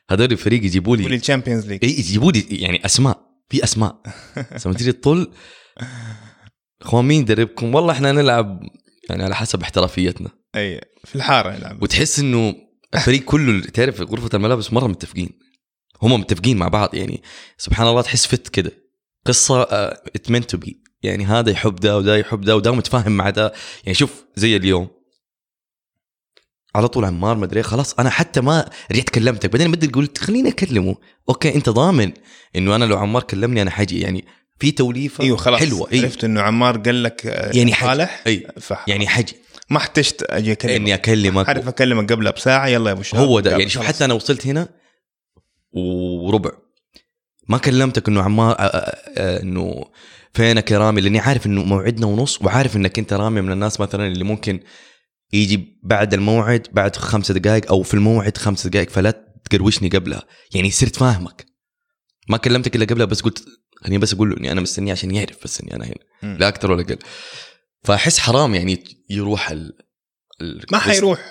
هذول الفريق يجيبوا لي الشامبيونز ليج، اي يجيبوا لي يعني اسماء لما تيجي تطل اخوان مين يدربكم؟ والله احنا نلعب يعني على حسب احترافيتنا، اي في الحاره نلعب. وتحس انه الفريق كله تعرف غرفه الملابس مره متفقين، هم متفقين مع بعض يعني سبحان الله. تحس فت كده قصه it meant to be، يعني هذا يحب ده وده يحب ده وده متفاهم مع ده. يعني شوف زي اليوم على طول عمار ما ادري خلاص انا حتى ما رجعت كلمتك، بعدين بدي قلت خليني اكلمه. اوكي انت ضامن انه انا لو عمار كلمني انا حاجي يعني في توليفه ايوه خلاص حلوه. عرفت انه عمار قال لك يعني صالح يعني حاجي ما احتجت اجي اكلمك، اني اكلمك عارف اكلمك قبلها بساعه يلا يا ابو شهاب هو ده. يعني شوف حتى انا وصلت هنا وربع ما كلمتك انه عمار انه فينك يا رامي، لاني عارف انه موعدنا ونص، وعارف انك انت رامي من الناس مثلا اللي ممكن يجي بعد الموعد بعد 5 دقائق او في الموعد 5 دقائق، فلا تقروشني قبلها. يعني صرت فاهمك، ما كلمتك الا قبلها، بس قلت خليني بس اقول له اني انا مستني عشان يعرف بس اني انا هنا لا اكثر ولا اقل. فاحس حرام يعني يروح ما حيروح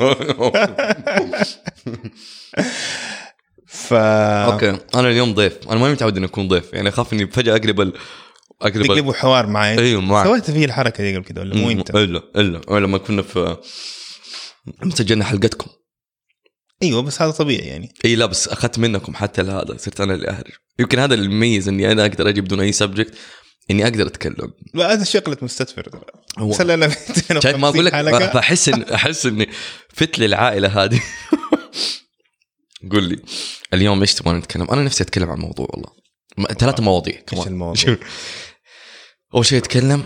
اوكي انا اليوم ضيف، انا ما متعود اني اكون ضيف، يعني اخاف اني فجاه تقلبوا حوار معي. ايوه معك. سويت فيه الحركه دي قبل كده ولا مو انت؟ الا لما كنا في مسجلنا حلقتكم. ايوه بس هذا طبيعي يعني. اي لا بس اخذت منكم حتى هذا، صرت انا اللي اهرج. يمكن هذا اللي يميز اني انا اقدر اجيب بدون اي سبجكت، اني اقدر اتكلم. لا هذا شغله مستثمر سلنا شايف ما اقول لك، احس اني فت للعائله هذه. قول لي اليوم ايش تبغى نتكلم؟ انا نفسي اتكلم عن موضوع والله 3 مواضيع كمان. ايش الموضوع؟ اول شيء اتكلم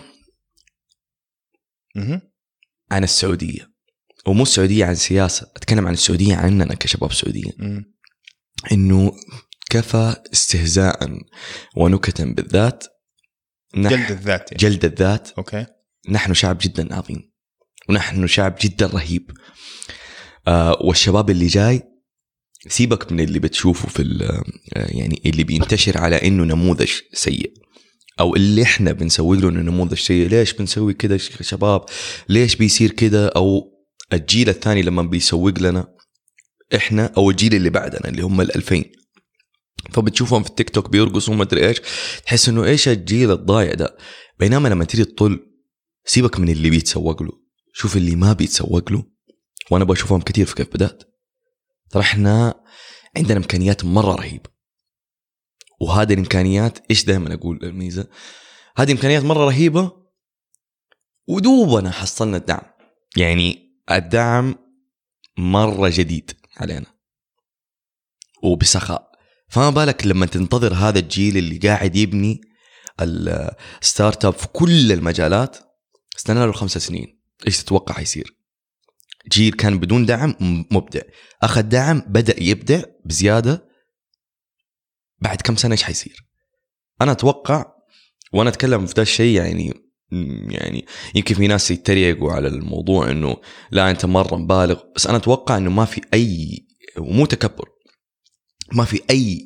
عن السعوديه، ومو السعوديه عن سياسه، اتكلم عن السعوديه عننا كشباب سعوديين. انه كفى استهزاء ونكتا بالذات، جلد الذات يعني. جلد الذات. اوكي نحن شعب جدا عظيم، ونحن شعب جدا رهيب. والشباب اللي جاي سيبك من اللي بتشوفه في يعني اللي بينتشر على انه نموذج سيء، او اللي احنا بنسوي له انه نموذج سيء. ليش بنسوي كده شباب؟ ليش بيصير كده؟ او الجيل الثاني لما بيسوق لنا احنا، او الجيل اللي بعدنا اللي هم 2000، فبتشوفهم في التيك توك بيرقصوا ما ادري ايش، تحس انه ايش الجيل الضايع ده. بينما لما تيجي تطل سيبك من اللي بيتسوق له، شوف اللي ما بيتسوق له. وانا بشوفهم كتير في كيف بدأت. ترى احنا عندنا امكانيات مره رهيبه، وهذه الامكانيات ايش دائما اقول الميزه، هذه امكانيات مره رهيبه ودوبنا حصلنا الدعم. يعني الدعم مره جديد علينا وبسخاء، فما بالك لما تنتظر هذا الجيل اللي قاعد يبني الستارت اب في كل المجالات. استنى له 5 سنين، ايش تتوقع يصير؟ جيل كان بدون دعم مبدع، أخذ دعم بدأ يبدع بزيادة، بعد كم سنة إيش حيصير؟ أنا أتوقع، وأنا أتكلم في ده الشيء يعني يمكن في ناس يتريقوا على الموضوع إنه لا أنت مرة مبالغ، بس أنا أتوقع إنه ما في أي، ومو تكبر، ما في أي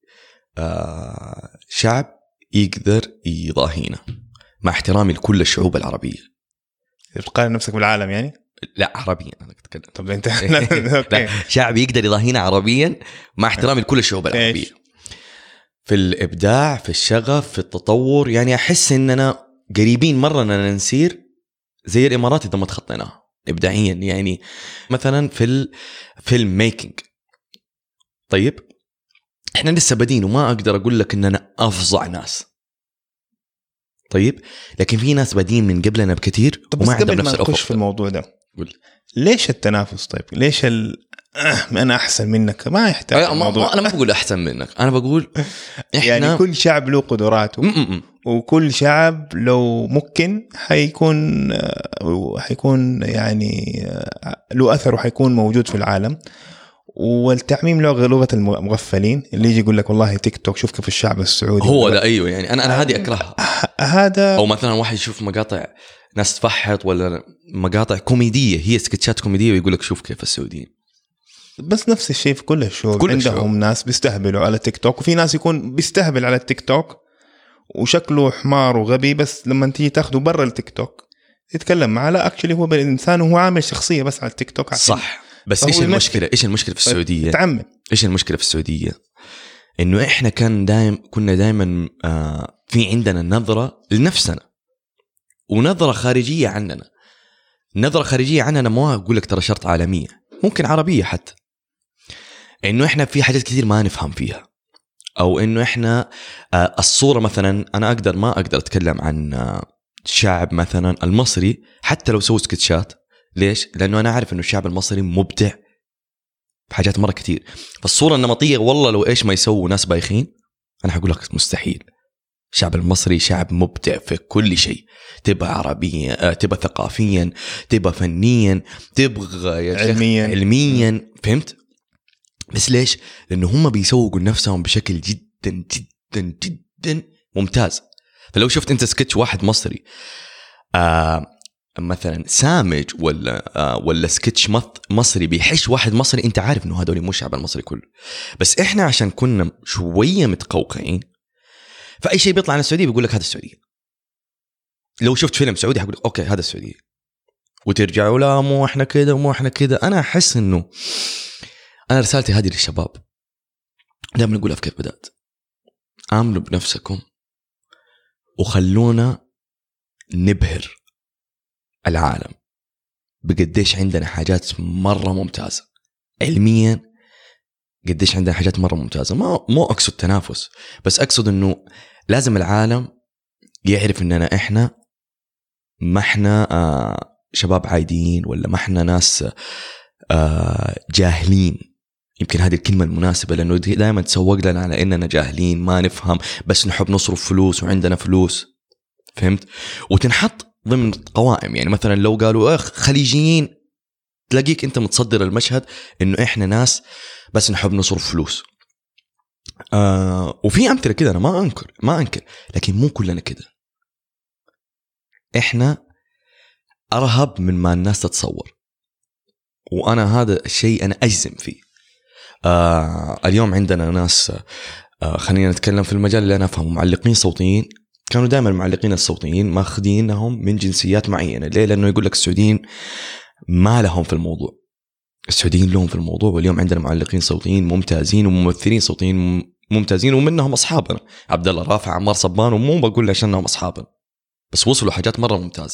شعب يقدر يضاهينا، مع احترامي لكل الشعوب العربية. تقارن نفسك بالعالم يعني؟ لا عربيا انا اتكلم. طب انت لا شعب يقدر يضاهينا عربيا مع احترامي لكل الشعوب العربيه في الابداع، في الشغف، في التطور. يعني احس اننا قريبين مره اننا نسير زي الامارات اذا ما تخطيناها ابداعيا. يعني مثلا في الفيلم ميكينج، طيب احنا لسه بادين وما اقدر اقول لك اننا افظع ناس، طيب لكن في ناس بادين من قبلنا بكثير وما عندهم نفس الافق. في الموضوع ده ليش التنافس؟ طيب ليش انا احسن منك؟ ما يحتاج الموضوع. انا ما بقول احسن منك، انا بقول احنا يعني كل شعب له قدراته وكل شعب لو ممكن حيكون يعني له اثر وحيكون موجود في العالم. والتعميم له لغه المغفلين اللي يجي يقول لك والله تيك توك شوف كيف الشعب السعودي هو ده. ايوه يعني انا هذه اكرهها. هذا او مثلا واحد يشوف مقاطع ناس تفحط ولا مقاطع كوميديه، هي سكتشات كوميديه، ويقول لك شوف كيف السعوديين. بس نفس الشيء في كل الشعوب، عندهم ناس بيستهبلوا على تيك توك، وفي ناس يكون بيستهبل على التيك توك وشكله حمار وغبي، بس لما تيجي تاخده برا التيك توك يتكلم معه لا اكشلي هو بالانسان وهو عامل شخصيه بس على التيك توك. صح، بس ايش المشكله؟ ايش المشكله في السعوديه؟ تعمم. إيش المشكلة في السعودية؟ إنه إحنا كنا دائما في عندنا نظرة لنفسنا ونظرة خارجية عننا. نظرة خارجية عننا ما أقول لك ترى شرط عالمية، ممكن عربية حتى، إنه إحنا في حاجات كثير ما نفهم فيها، أو إنه إحنا الصورة مثلا أنا ما أقدر أتكلم عن الشعب مثلا المصري حتى لو سووا سكتشات. ليش؟ لأنه أنا أعرف إنه الشعب المصري مبدع في حاجات مرة كتير. فالصورة النمطية والله لو إيش ما يسووا ناس بايخين أنا هقول لك مستحيل. الشعب المصري شعب مبدع في كل شيء، تبقى عربيا، تبقى ثقافيا، تبقى فنيا، تبغى علميا. فهمت؟ بس ليش؟ لأنه هم بيسوقوا نفسهم بشكل جدا جدا جدا ممتاز. فلو شفت أنت سكتش واحد مصري مثلا سامج ولا سكتش مصري بيحش واحد مصري، أنت عارف إنه هذول مو الشعب المصري كله. بس إحنا عشان كنا شوية متقوقعين، فأي شيء بيطلع عن السعودية بيقول لك هذا السعودية. لو شفت فيلم سعودي هقول لك أوكي هذا السعودية، وترجعوا لا مو إحنا كده ومو إحنا كده. أنا أحس إنه أنا رسالتي هذه للشباب دائما نقولها في كيف بدأت: آمنوا بنفسكم وخلونا نبهر العالم بقديش عندنا حاجات مرة ممتازة علميا، قديش عندنا حاجات مرة ممتازة. مو أقصد تنافس، بس أقصد إنه لازم العالم يعرف إننا إحنا ما إحنا شباب عاديين، ولا ما إحنا ناس جاهلين. يمكن هذه الكلمة المناسبة، لأنه دائما تسوق لنا على إننا جاهلين ما نفهم، بس نحب نصرف فلوس وعندنا فلوس. فهمت؟ وتنحط ضمن قوائم، يعني مثلا لو قالوا خليجيين تلاقيك أنت متصدر المشهد إنه إحنا ناس بس نحب نصرف فلوس. وفي أمثلة كده أنا ما أنكر، لكن مو كلنا كده. إحنا أرهب من ما الناس تتصور، وأنا هذا الشيء أنا أجزم فيه. اليوم عندنا ناس خلينا نتكلم في المجال اللي أنا أفهمه، معلقين صوتيين. كانوا دائما المعلقين الصوتيين ماخذينهم من جنسيات معينة. ليه؟ لأنه يقول لك السعوديين ما لهم في الموضوع، السعوديين لهم في الموضوع. واليوم عندنا معلقين صوتيين ممتازين وممثلين صوتيين ممتازين، ومنهم أصحابنا عبد الله رافع، عمار صبان، ومو بقول عشانهم أصحابنا، بس وصلوا حاجات مرة ممتازة.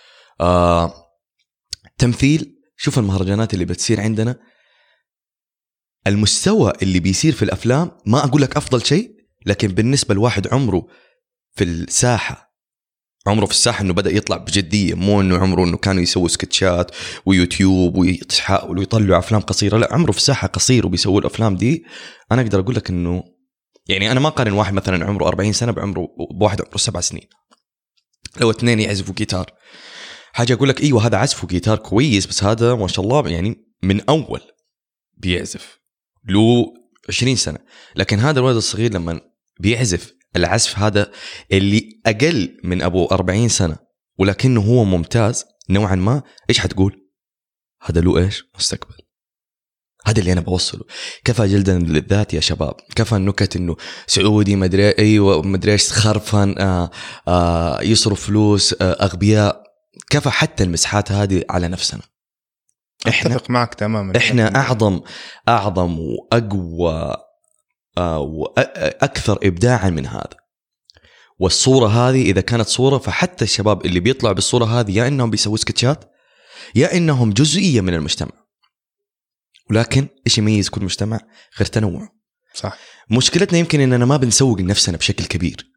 تمثيل، شوف المهرجانات اللي بتصير عندنا، المستوى اللي بيصير في الأفلام ما أقول لك أفضل شيء، لكن بالنسبة لواحد عمره في الساحة إنه بدأ يطلع بجدية، مو إنه عمره إنه كانوا يسووا سكتشات ويوتيوب ويحاولوا يطلعوا أفلام قصيرة، لا، عمره في الساحة قصير وبيسووا الأفلام دي. أنا أقدر أقول لك إنه يعني أنا ما قارن واحد مثلا عمره 40 سنة بواحد عمره 7 سنين. لو 2 يعزفوا جيتار حاجة أقول لك أيوة هذا عزفه جيتار كويس، بس هذا ما شاء الله يعني من أول بيعزف له 20 سنة. لكن هذا الولد الصغير لما بيعزف العزف هذا اللي أقل من أبو 40 سنة ولكنه هو ممتاز نوعا ما، إيش حتقول؟ هذا له إيش؟ مستقبل. هذا اللي أنا بوصله. كفى جلدا للذات يا شباب، كفى النكت إنه سعودي مدري أيوة مدري إيش خرفان يصرف فلوس أغبياء. كفى حتى المسحات هذه على نفسنا. أتفق معك تماما. إحنا أعظم وأقوى وأكثر إبداعا من هذا. والصورة هذه إذا كانت صورة، فحتى الشباب اللي بيطلعوا بالصورة هذه يا إنهم بيسووا سكتشات يا إنهم جزئية من المجتمع. ولكن إيش يميز كل مجتمع؟ غير تنوع. صح. مشكلتنا يمكن إننا ما بنسوق لنفسنا بشكل كبير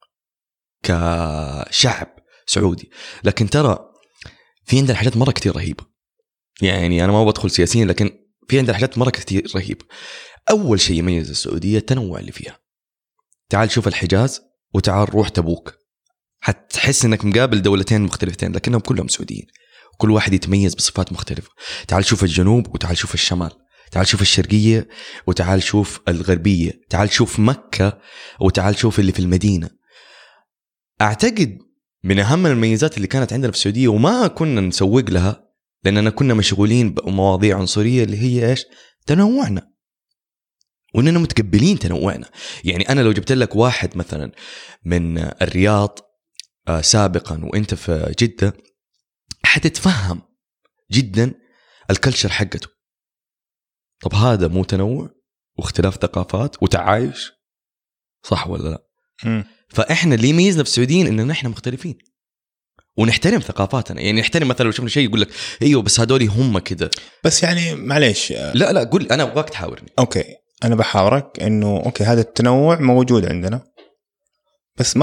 كشعب سعودي، لكن ترى في عندنا حاجات مرة كتير رهيبة. يعني أنا ما بدخل سياسيا، لكن في عندنا حاجات مرة كتير رهيبة. أول شيء يميز السعودية التنوع اللي فيها. تعال شوف الحجاز وتعال روح تبوك، هتحس إنك مقابل دولتين مختلفتين لكنهم كلهم سعوديين، وكل واحد يتميز بصفات مختلفة. تعال شوف الجنوب وتعال شوف الشمال، تعال شوف الشرقية وتعال شوف الغربية، تعال شوف مكة وتعال شوف اللي في المدينة. أعتقد من أهم المميزات اللي كانت عندنا في السعودية وما كنا نسوق لها لأننا كنا مشغولين بمواضيع عنصرية، اللي هي إيش؟ تنوعنا، وإننا متقبلين تنوعنا. يعني أنا لو جبت لك واحد مثلا من الرياض سابقا وإنت في جدة، حتتفهم جدا الكلتشر حقته. طب هذا مو تنوع؟ واختلاف ثقافات وتعايش، صح ولا لا؟ فاحنا اللي يميزنا في السعوديين اننا احنا مختلفين ونحترم ثقافاتنا. يعني نحترم مثلا لو شفنا شيء يقول لك ايوه بس هذولي هم كده، بس يعني معليش لا قول، انا ابغاك تحاورني. اوكي انا بحاورك انه اوكي هذا التنوع موجود عندنا، بس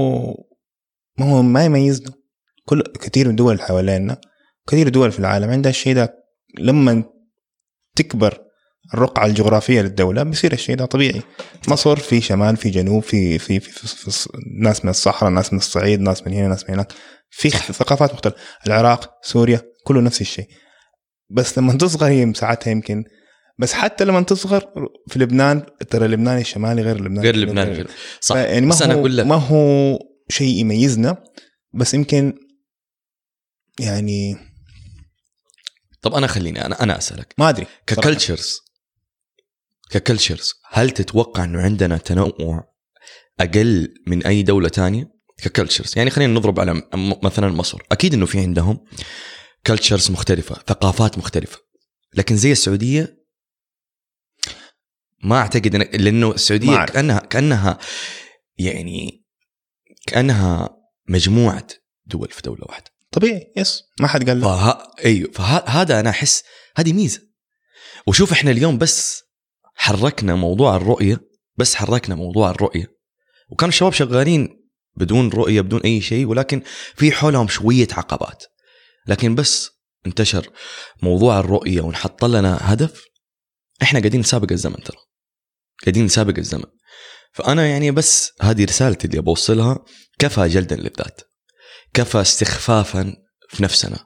ما يميزنا. كثير من الدول اللي حوالينا، كثير دول في العالم عندها الشيء ده. لما تكبر الرقعة الجغرافية للدولة بيصير الشيء ده طبيعي. مصر في شمال، في جنوب، في ناس من الصحراء، ناس من الصعيد، ناس من هنا، ناس من هناك، في ثقافات مختلفة. العراق، سوريا، كله نفس الشيء. بس لما تصغر هي مساحتها يمكن، بس حتى لما تصغر في لبنان، ترى اللبناني الشمالي غير لبنان صح. يعني ما هو شيء يميزنا، بس يمكن يعني. طب انا خليني انا اسالك، ما ادري ككلتشرز هل تتوقع انه عندنا تنوع اقل من اي دوله تانية ككلتشرز؟ يعني خلينا نضرب على مثلا مصر، اكيد انه في عندهم كلتشرز مختلفه، ثقافات مختلفه، لكن زي السعوديه ما اعتقد لانه السعوديه كانها مجموعه دول في دوله واحده. طبيعي، يس، ما حد قال ايوه، فهذا انا احس هذه ميزه. وشوف احنا اليوم بس حركنا موضوع الرؤيه، وكانوا الشباب شغالين بدون رؤيه بدون اي شيء، ولكن في حولهم شويه عقبات، لكن بس انتشر موضوع الرؤيه ونحط لنا هدف، احنا قاعدين نسابق الزمن. ترى قاعدين نسابق الزمن. فانا يعني بس هذه رسالتي اللي بوصلها، كفى جلدا للذات، كفى استخفافا في نفسنا.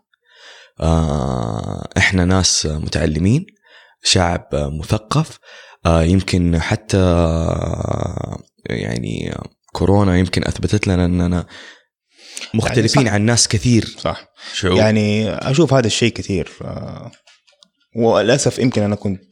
احنا ناس متعلمين، شعب مثقف. يمكن حتى يعني كورونا يمكن اثبتت لنا اننا مختلفين يعني عن ناس كثير. صح. يعني اشوف هذا الشيء كثير. وللاسف يمكن انا كنت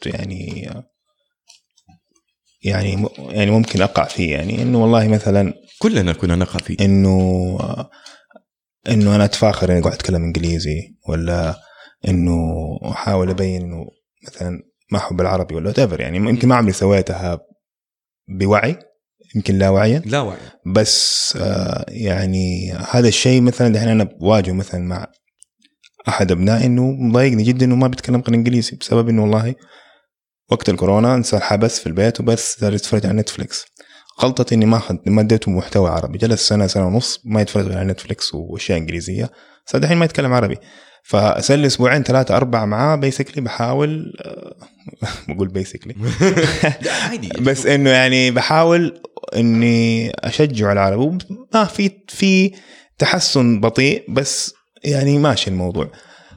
يعني ممكن اقع فيه، يعني انه والله مثلا كلنا كنا نقع فيه، انه انا اتفاخر اني قاعد اتكلم انجليزي، ولا انه احاول ابين انه مثلا ما احب العربي ولا whatever. يعني يمكن ما عمري سويتها بوعي، يمكن لا وعي، بس يعني هذا الشيء مثلا دحين انا بواجهه مثلا مع احد ابنائي، انه مضايقني جدا انه ما بيتكلم غير انجليزي، بسبب انه والله وقت الكورونا انسى حبس في البيت وبس يتفرج على نتفليكس. غلطتي اني ما اديته محتوى عربي، جلس سنه ونص ما يتفرج على نتفليكس واشياء انجليزيه، صار دحين ما يتكلم عربي. فأسأل لي أسبوعين 3 4 معاه بيسكلي، بحاول بقول بيسكلي بس إنه يعني بحاول إني أشجع العربي. ما في تحسن بطيء، بس يعني ماشي الموضوع.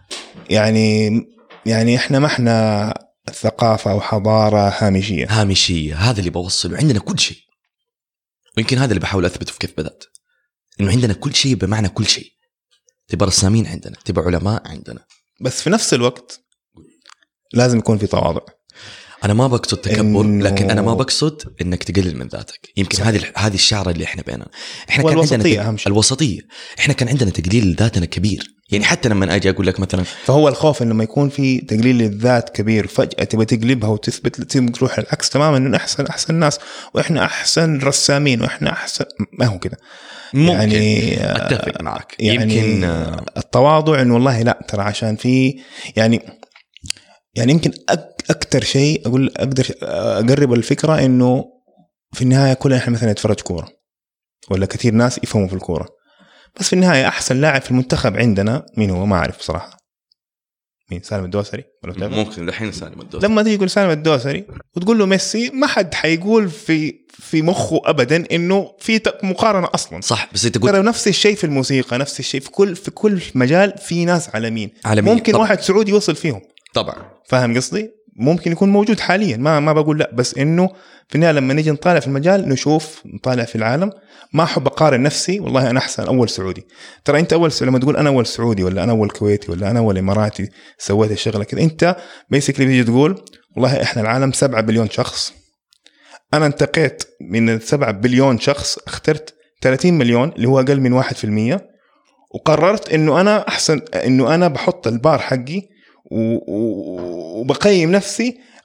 يعني إحنا ما إحنا ثقافة أو حضارة هامشية. هذا اللي بوصله. عندنا كل شيء، ويمكن هذا اللي بحاول أثبته في كيف بدأت، إنه عندنا كل شيء، بمعنى كل شيء. تبقى رسامين عندنا، تبقى علماء عندنا، بس في نفس الوقت لازم يكون في تواضع. أنا ما بقصد تكبر، لكن أنا ما بقصد إنك تقلل من ذاتك. يمكن هذه الشعرة اللي إحنا بيننا. إحنا كان عندنا الوسطية. إحنا كان عندنا تقليل ذاتنا كبير. يعني حتى لما أجي أقول لك مثلا، فهو الخوف إنه ما يكون في تقليل للذات كبير، فجأة تبى تقلبها وتثبت، تروح العكس تماما، إنه أحسن ناس، وإحنا أحسن رسامين، وإحنا أحسن. ما هو كده. يعني أتفق معك. يعني يمكن التواضع إنه والله لا ترى، عشان في يعني يمكن أكتر شيء أقدر أقرب الفكرة إنه في النهاية كلنا إحنا مثلا نتفرج كورة، ولا كثير ناس يفهموا في الكورة، بس في النهاية أحسن لاعب في المنتخب عندنا مين هو؟ ما أعرف بصراحة مين. سالم الدوسري ولا ممكن الحين سالم الدوسري. لما تيجي تقول سالم الدوسري وتقول له ميسي، ما حد حيقول في مخه أبدا إنه في مقارنة أصلا. صح. بس تقول ترى نفس الشيء في الموسيقى، نفس الشيء في كل مجال. في ناس عالمين. ممكن طبعا. واحد سعودي يوصل فيهم طبعا، فاهم قصدي؟ ممكن يكون موجود حاليا، ما بقول لا، بس إنه في النهاية لما نيجي نطالع في المجال، نطالع في العالم. ما أحب أقارن نفسي، والله أنا أحسن أول سعودي. ترى أنت لما تقول أنا أول سعودي، ولا أنا أول كويتي، ولا أنا أول إماراتي سويت الشغلة كذا، أنت بيسكلي بيجي تقول والله إحنا العالم 7 بليون شخص، أنا انتقيت من 7 بليون شخص، اخترت 30 مليون اللي هو أقل من 1%، وقررت إنه أنا أحسن، إنه أنا بحط البار حقي وبقيم نفسي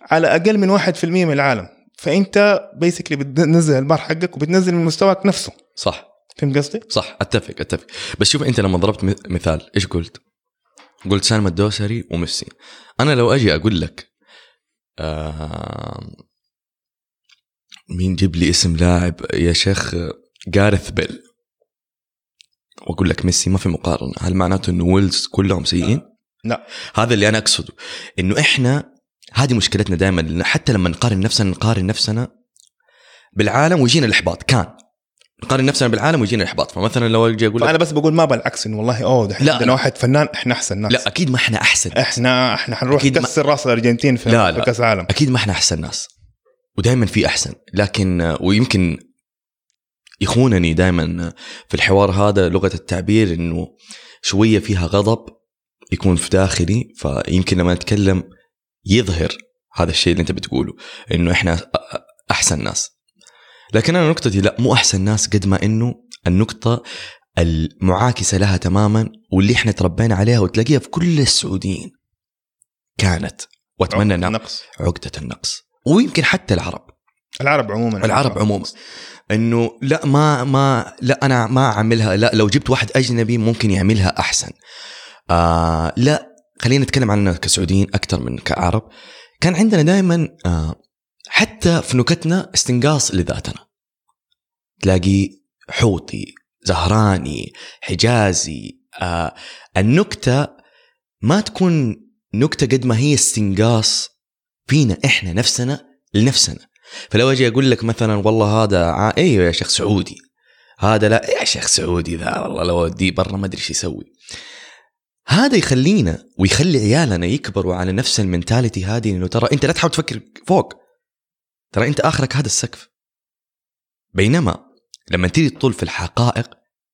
على أقل من 1% من العالم. فأنت بيسكلي بتنزل البار حقك وبتنزل من مستواك نفسه. صح. فهمت قصدي؟ صح. أتفق. بس شوف أنت لما ضربت مثال إيش قلت سالم الدوسري وميسي. أنا لو أجي أقول لك مين جيب لي اسم لاعب يا شيخ جارث بيل وأقول لك ميسي، ما في مقارنة. هل معناته إنه ويلز كلهم سيئين؟ لا. هذا اللي أنا أقصده، إنه إحنا هذه مشكلتنا دائما، حتى لما نقارن نفسنا بالعالم ويجينا الإحباط. نقارن نفسنا بالعالم ويجينا الإحباط. فمثلا لو أجي أقول أنا بس بقول ما بالعكس إنه والله ده عندنا واحد فنان إحنا أحسن ناس. لا أكيد ما إحنا أحسن. إحنا حنروح نكسر راس الأرجنتين في كأس العالم. أكيد ما إحنا أحسن ناس، ودائما في أحسن. لكن ويمكن يخونني دائما في الحوار هذا لغة التعبير، إنه شوية فيها غضب يكون في داخلي، فيمكن لما نتكلم يظهر هذا الشيء اللي أنت بتقوله، إنه إحنا أحسن ناس. لكن أنا نقطتي لا، مو أحسن ناس قد ما إنه النقطة المعاكسة لها تماما، واللي إحنا تربينا عليها وتلاقيها في كل السعوديين كانت، وأتمنى نقص، عقدة النقص. ويمكن حتى العرب عموما إنه لا لا أنا ما أعملها، لا لو جبت واحد أجنبي ممكن يعملها أحسن. لا خلينا نتكلم عننا كسعوديين أكتر من كعرب. كان عندنا دائما حتى في نكتنا استنقاص لذاتنا، تلاقي حوطي، زهراني، حجازي. النكتة ما تكون نكتة قد ما هي استنقاص فينا إحنا نفسنا لنفسنا. فلو أجي أقول لك مثلا والله هذا أيوة يا شيخ سعودي، هذا لا يا شيخ سعودي ذا والله لو أدي برا ما أدري شو يسوي. هذا يخلينا ويخلي عيالنا يكبروا على نفس المنتاليتي هذه، إنه ترى أنت لا تحاول تفكر فوق، ترى أنت آخرك هذا السقف. بينما لما تيجي تطول في الحقائق،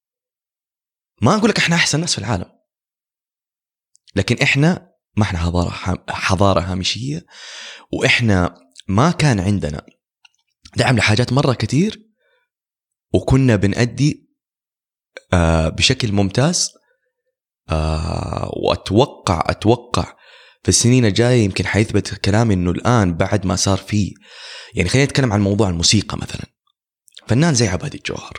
ما أقولك إحنا أحسن ناس في العالم، لكن إحنا ما إحنا حضارة هامشية، وإحنا ما كان عندنا دعم لحاجات مرة كتير، وكنا بنأدي بشكل ممتاز. وأتوقع في السنين الجاية يمكن حيثبت كلامي إنه الآن بعد ما صار فيه، يعني خلينا نتكلم عن موضوع الموسيقى مثلا. فنان زي عبادي الجوهر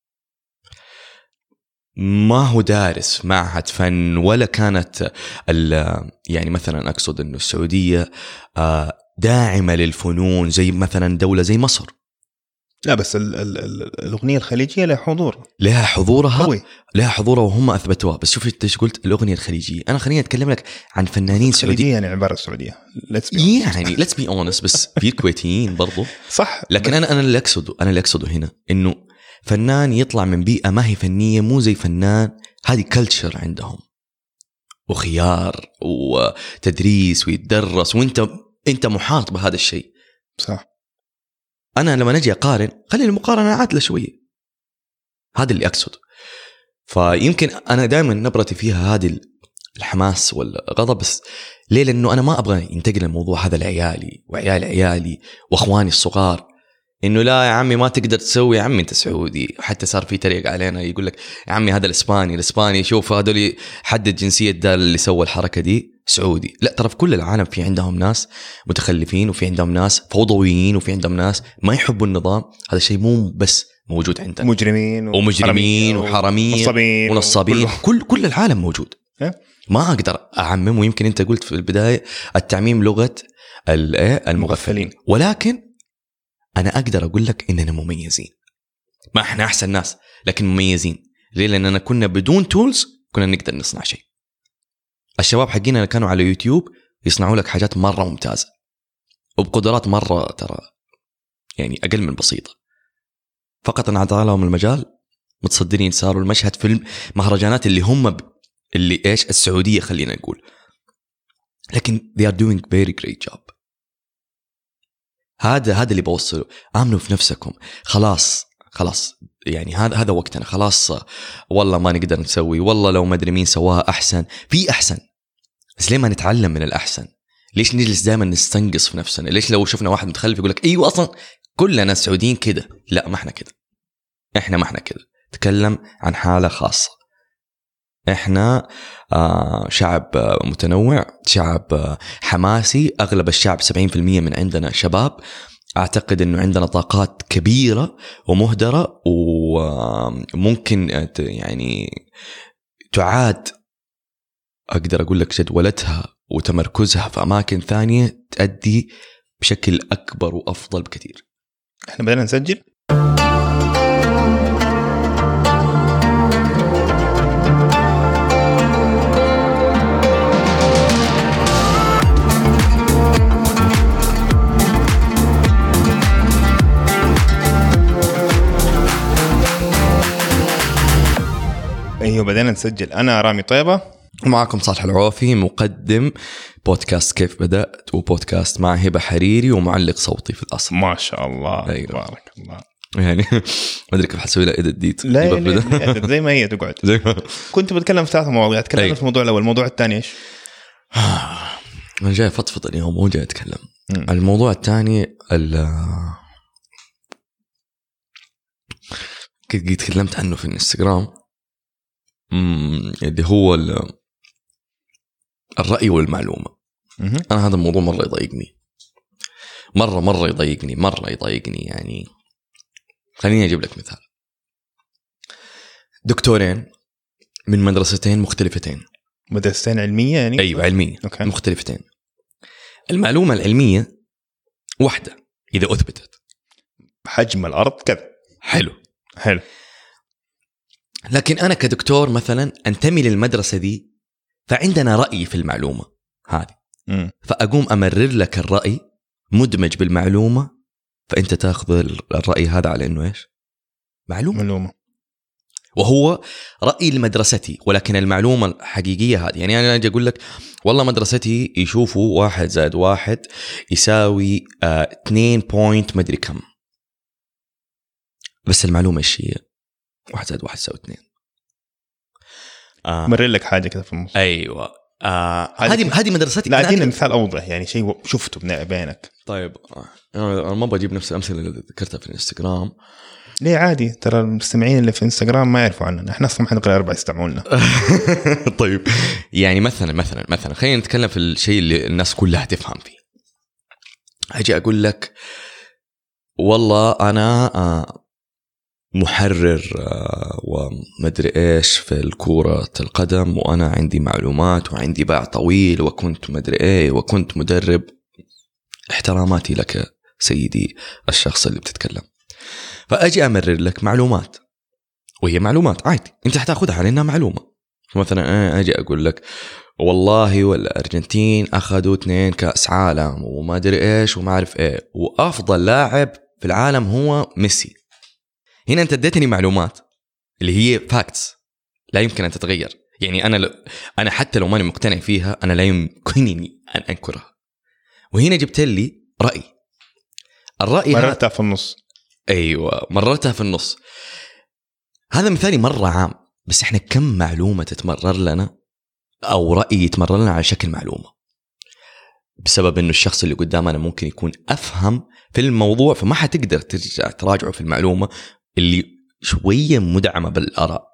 ما هو دارس معهد فن، ولا كانت يعني مثلا أقصد إنه السعودية داعمة للفنون زي مثلا دولة زي مصر. لا بس الأغنية الخليجية لها حضور، لها حضورها وهم أثبتوها. بس شوف إيش قلت الأغنية الخليجية. أنا خليني أتكلم لك عن فنانين سعوديين، يعني عبارة السعودية يعني let's be honest، بس في كويتيين برضو صح. لكن أنا اللي أقصده هنا إنه فنان يطلع من بيئة ما هي فنية، مو زي فنان هذه كلتشر عندهم وخيار وتدريس ويتدرس، وانت محاط بهذا الشيء. صح. أنا لما نجي أقارن خلي المقارنة عادلة شوية، هذا اللي أقصده. فيمكن أنا دائما نبرتي فيها هذه الحماس والغضب، بس ليه؟ لأنه أنا ما أبغى ينتقل الموضوع هذا لعيالي وعيال عيالي وأخواني الصغار، إنه لا يا عمي ما تقدر تسوي، يا عمي أنت سعودي. حتى صار في طريق علينا يقول لك يا عمي هذا الإسباني شوف هذول حدد جنسية ده اللي سوى الحركة دي سعودي. لا ترى في كل العالم في عندهم ناس متخلفين، وفي عندهم ناس فوضويين، وفي عندهم ناس ما يحبوا النظام. هذا الشيء مو بس موجود عندنا، مجرمين وحراميين ونصابين، كل العالم موجود. ما أقدر أعمم. ويمكن أنت قلت في البداية التعميم لغة المغفلين، ولكن أنا أقدر أقول لك إننا مميزين. ما إحنا أحسن ناس لكن مميزين. ليه؟ لأننا كنا بدون تولز كنا نقدر نصنع شيء. الشباب حقينا كانوا على يوتيوب يصنعوا لك حاجات مرة ممتازة وبقدرات مرة ترى يعني أقل من بسيطة، فقط أن عطى لهم المجال متصدرين، صاروا المشهد في المهرجانات اللي هم اللي إيش السعودية خلينا نقول. لكن they are doing very great job. هذا اللي بوصله. آمنوا في نفسكم. خلاص يعني هذا وقتنا. خلاص والله ما نقدر نسوي، والله لو ما أدري مين سواها أحسن. في أحسن، بس ليه ما نتعلم من الأحسن؟ ليش نجلس دائما نستنقص في نفسنا؟ ليش لو شفنا واحد متخلف يقول لك أيوة أصلا كلنا سعوديين كده؟ لا ما احنا كده، احنا ما احنا كده. تكلم عن حالة خاصة. احنا شعب متنوع، شعب حماسي، اغلب الشعب 70% من عندنا شباب. اعتقد انه عندنا طاقات كبيرة ومهدرة، وممكن يعني تعاد، اقدر اقول لك، جدولتها وتمركزها في اماكن ثانية تؤدي بشكل اكبر وافضل بكثير. احنا بدنا نسجل. ايوه بدينا نسجل. انا رامي طيبة ومعكم صالح العوافي، مقدم بودكاست كيف بدأت، وبودكاست مع هبة حريري ومعلق صوتي في الأصل. ما شاء الله. أيوة. بارك الله. يعني ما أدري كيف حسوي لها إديت. لا زي ما هي تقعد. كنت بتكلم في 3 مواضيع. تكلمنا أيوة. في الموضوع الأول. الموضوع الثاني إيش؟ أنا جاي فضفض اليوم، مو جاي أتكلم. الموضوع الثاني كنت تكلمت عنه في الانستغرام، اللي هو الرأي والمعلومة. أنا هذا الموضوع مرة يضايقني، مرة يضايقني. يعني خليني أجيب لك مثال. دكتورين من مدرستين مختلفتين، مدرستين علمية يعني؟ أيوة علمية. أوكي. مختلفتين. المعلومة العلمية واحدة إذا أثبتت، حجم الأرض كذا. حلو. لكن أنا كدكتور مثلا أنتمي للمدرسة دي، فعندنا رأي في المعلومة هذه، فأقوم أمرر لك الرأي مدمج بالمعلومة، فأنت تأخذ الرأي هذا على إنه إيش؟ معلومة. وهو رأي لمدرستي، ولكن المعلومة الحقيقية هذه، يعني أنا أجي أقول لك والله مدرستي يشوفوا 1 زائد 1 يساوي 2 بوينت مدري كم، بس المعلومة إيش هي؟ 1 زائد 1 يساوي 2. مرر لك حاجة كذا في النص. أيوة. هذه مدرستي. لا أدينا مثال أوضح، يعني شيء شفته بينك. طيب أنا ما بجيب نفس الأمثلة اللي ذكرتها في الانستغرام. ليه؟ عادي، ترى المستمعين اللي في انستغرام ما يعرفوا عننا، احنا اصلا حنقرأ 4 يستمعونا. طيب يعني مثلا خلينا نتكلم في الشيء اللي الناس كلها تفهم فيه. أجي أقول لك والله أنا محرر ومدري إيش في الكرة القدم، وأنا عندي معلومات وعندي باع طويل، وكنت مدري إيه، وكنت مدرب. احتراماتي لك سيدي الشخص اللي بتتكلم. فأجي أمرر لك معلومات، وهي معلومات عادي أنت حتاخدها على إنها معلومة. مثلا أنا أجي أقول لك والله والأرجنتين أخذوا 2 كأس عالم وما أدري إيش وما أعرف إيه، وأفضل لاعب في العالم هو ميسي. هنا أنت اديتني معلومات اللي هي فاكتس لا يمكن أن تتغير. يعني أنا حتى لو ماني مقتنع فيها، أنا لا يمكنني أن أنكرها. وهنا جبت لي الرأي مررتها في النص. أيوة مررتها في النص. هذا مثالي مرة عام، بس إحنا كم معلومة تتمرر لنا أو رأي يتمرر لنا على شكل معلومة، بسبب إنه الشخص اللي قدامنا ممكن يكون أفهم في الموضوع، فما حتقدر ترجع تراجعه في المعلومة اللي شوية مدعمة بالآراء.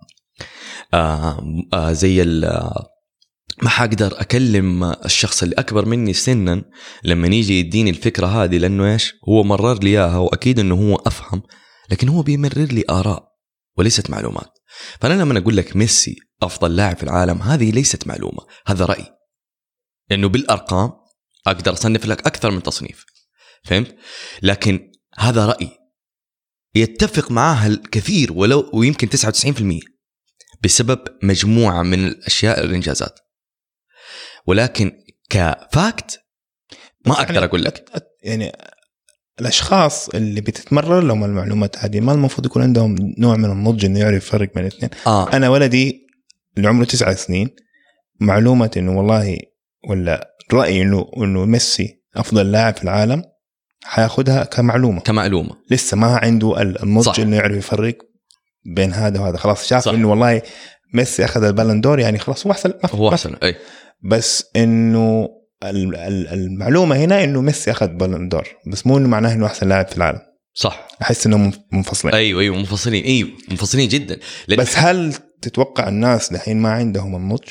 زي ما حقدر أكلم الشخص اللي أكبر مني سنا لما يجي يديني الفكرة هذه، لأنه إيش هو مرر لي إياها، وأكيد إنه هو أفهم، لكن هو بيمرر لي آراء وليست معلومات. فأنا لما أقول لك ميسي أفضل لاعب في العالم، هذه ليست معلومة، هذا رأي، لأنه بالأرقام أقدر أصنف لك أكثر من تصنيف، فهمت؟ لكن هذا رأي يتفق معها الكثير، ولو ويمكن 99% بسبب مجموعة من الأشياء الإنجازات، ولكن كفاكت ما أقدر أقول لك. يعني الأشخاص اللي بتتمرر لهم المعلومات هذه ما المفروض يكون عندهم نوع من النضج إنه يعرف يفرق بين الاثنين. أنا ولدي اللي عمره 9 سنين معلومة إنه والله ولا رأي إنه ميسي أفضل لاعب في العالم حياخدها كمعلومة. لسه ما عنده النضج إنه يعرف يفرق بين هذا وهذا. خلاص شاف إنه والله ميسي أخذ البالندور، يعني خلاص هو أحسن. أي. بس إنه المعلومة هنا إنه ميسي أخذ بالندور، بس مو إنه معناه إنه أحسن لاعب في العالم. صح. أحس إنهم منفصلين. أيوة منفصلين. منفصلين جدا. بس هل تتوقع الناس دحين ما عندهم النضج؟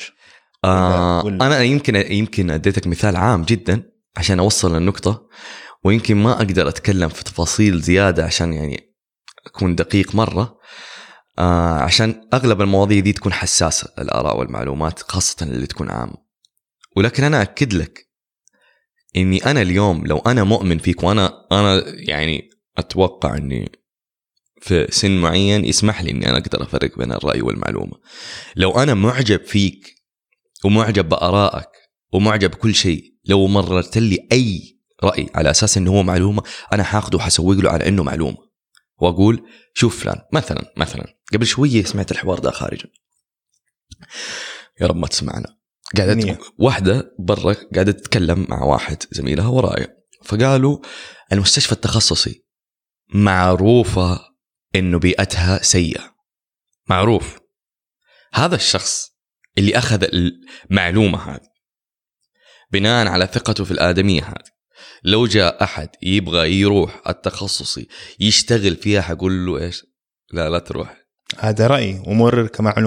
أنا يمكن أديتك مثال عام جدا عشان أوصل النقطة، ويمكن ما أقدر أتكلم في تفاصيل زيادة عشان يعني أكون دقيق مرة، عشان أغلب المواضيع دي تكون حساسة، الآراء والمعلومات خاصة اللي تكون عامة. ولكن أنا أكد لك إني أنا اليوم لو أنا مؤمن فيك، وأنا يعني أتوقع إني في سن معين يسمح لي إني أنا أقدر أفرق بين الرأي والمعلومة. لو أنا معجب فيك ومعجب بآرائك ومعجب بكل شيء، لو مررت لي أي رأي على أساس إنه هو معلومة، أنا حاخده وحسوق له على إنه معلومة، وأقول شوف فلان مثلا قبل شوية سمعت الحوار ده خارجا، يا رب ما تسمعنا، قاعدة واحدة برا قاعدة تتكلم مع واحد زميلها ورايا، فقالوا المستشفى التخصصي معروفة إنه بيئتها سيئة، معروف. هذا الشخص اللي أخذ المعلومة هذه بناء على ثقته في الآدمية هذه، لو جاء أحد يبغى يروح التخصصي يشتغل فيها حقول له إيش؟ لا تروح. هذا رأي ومرر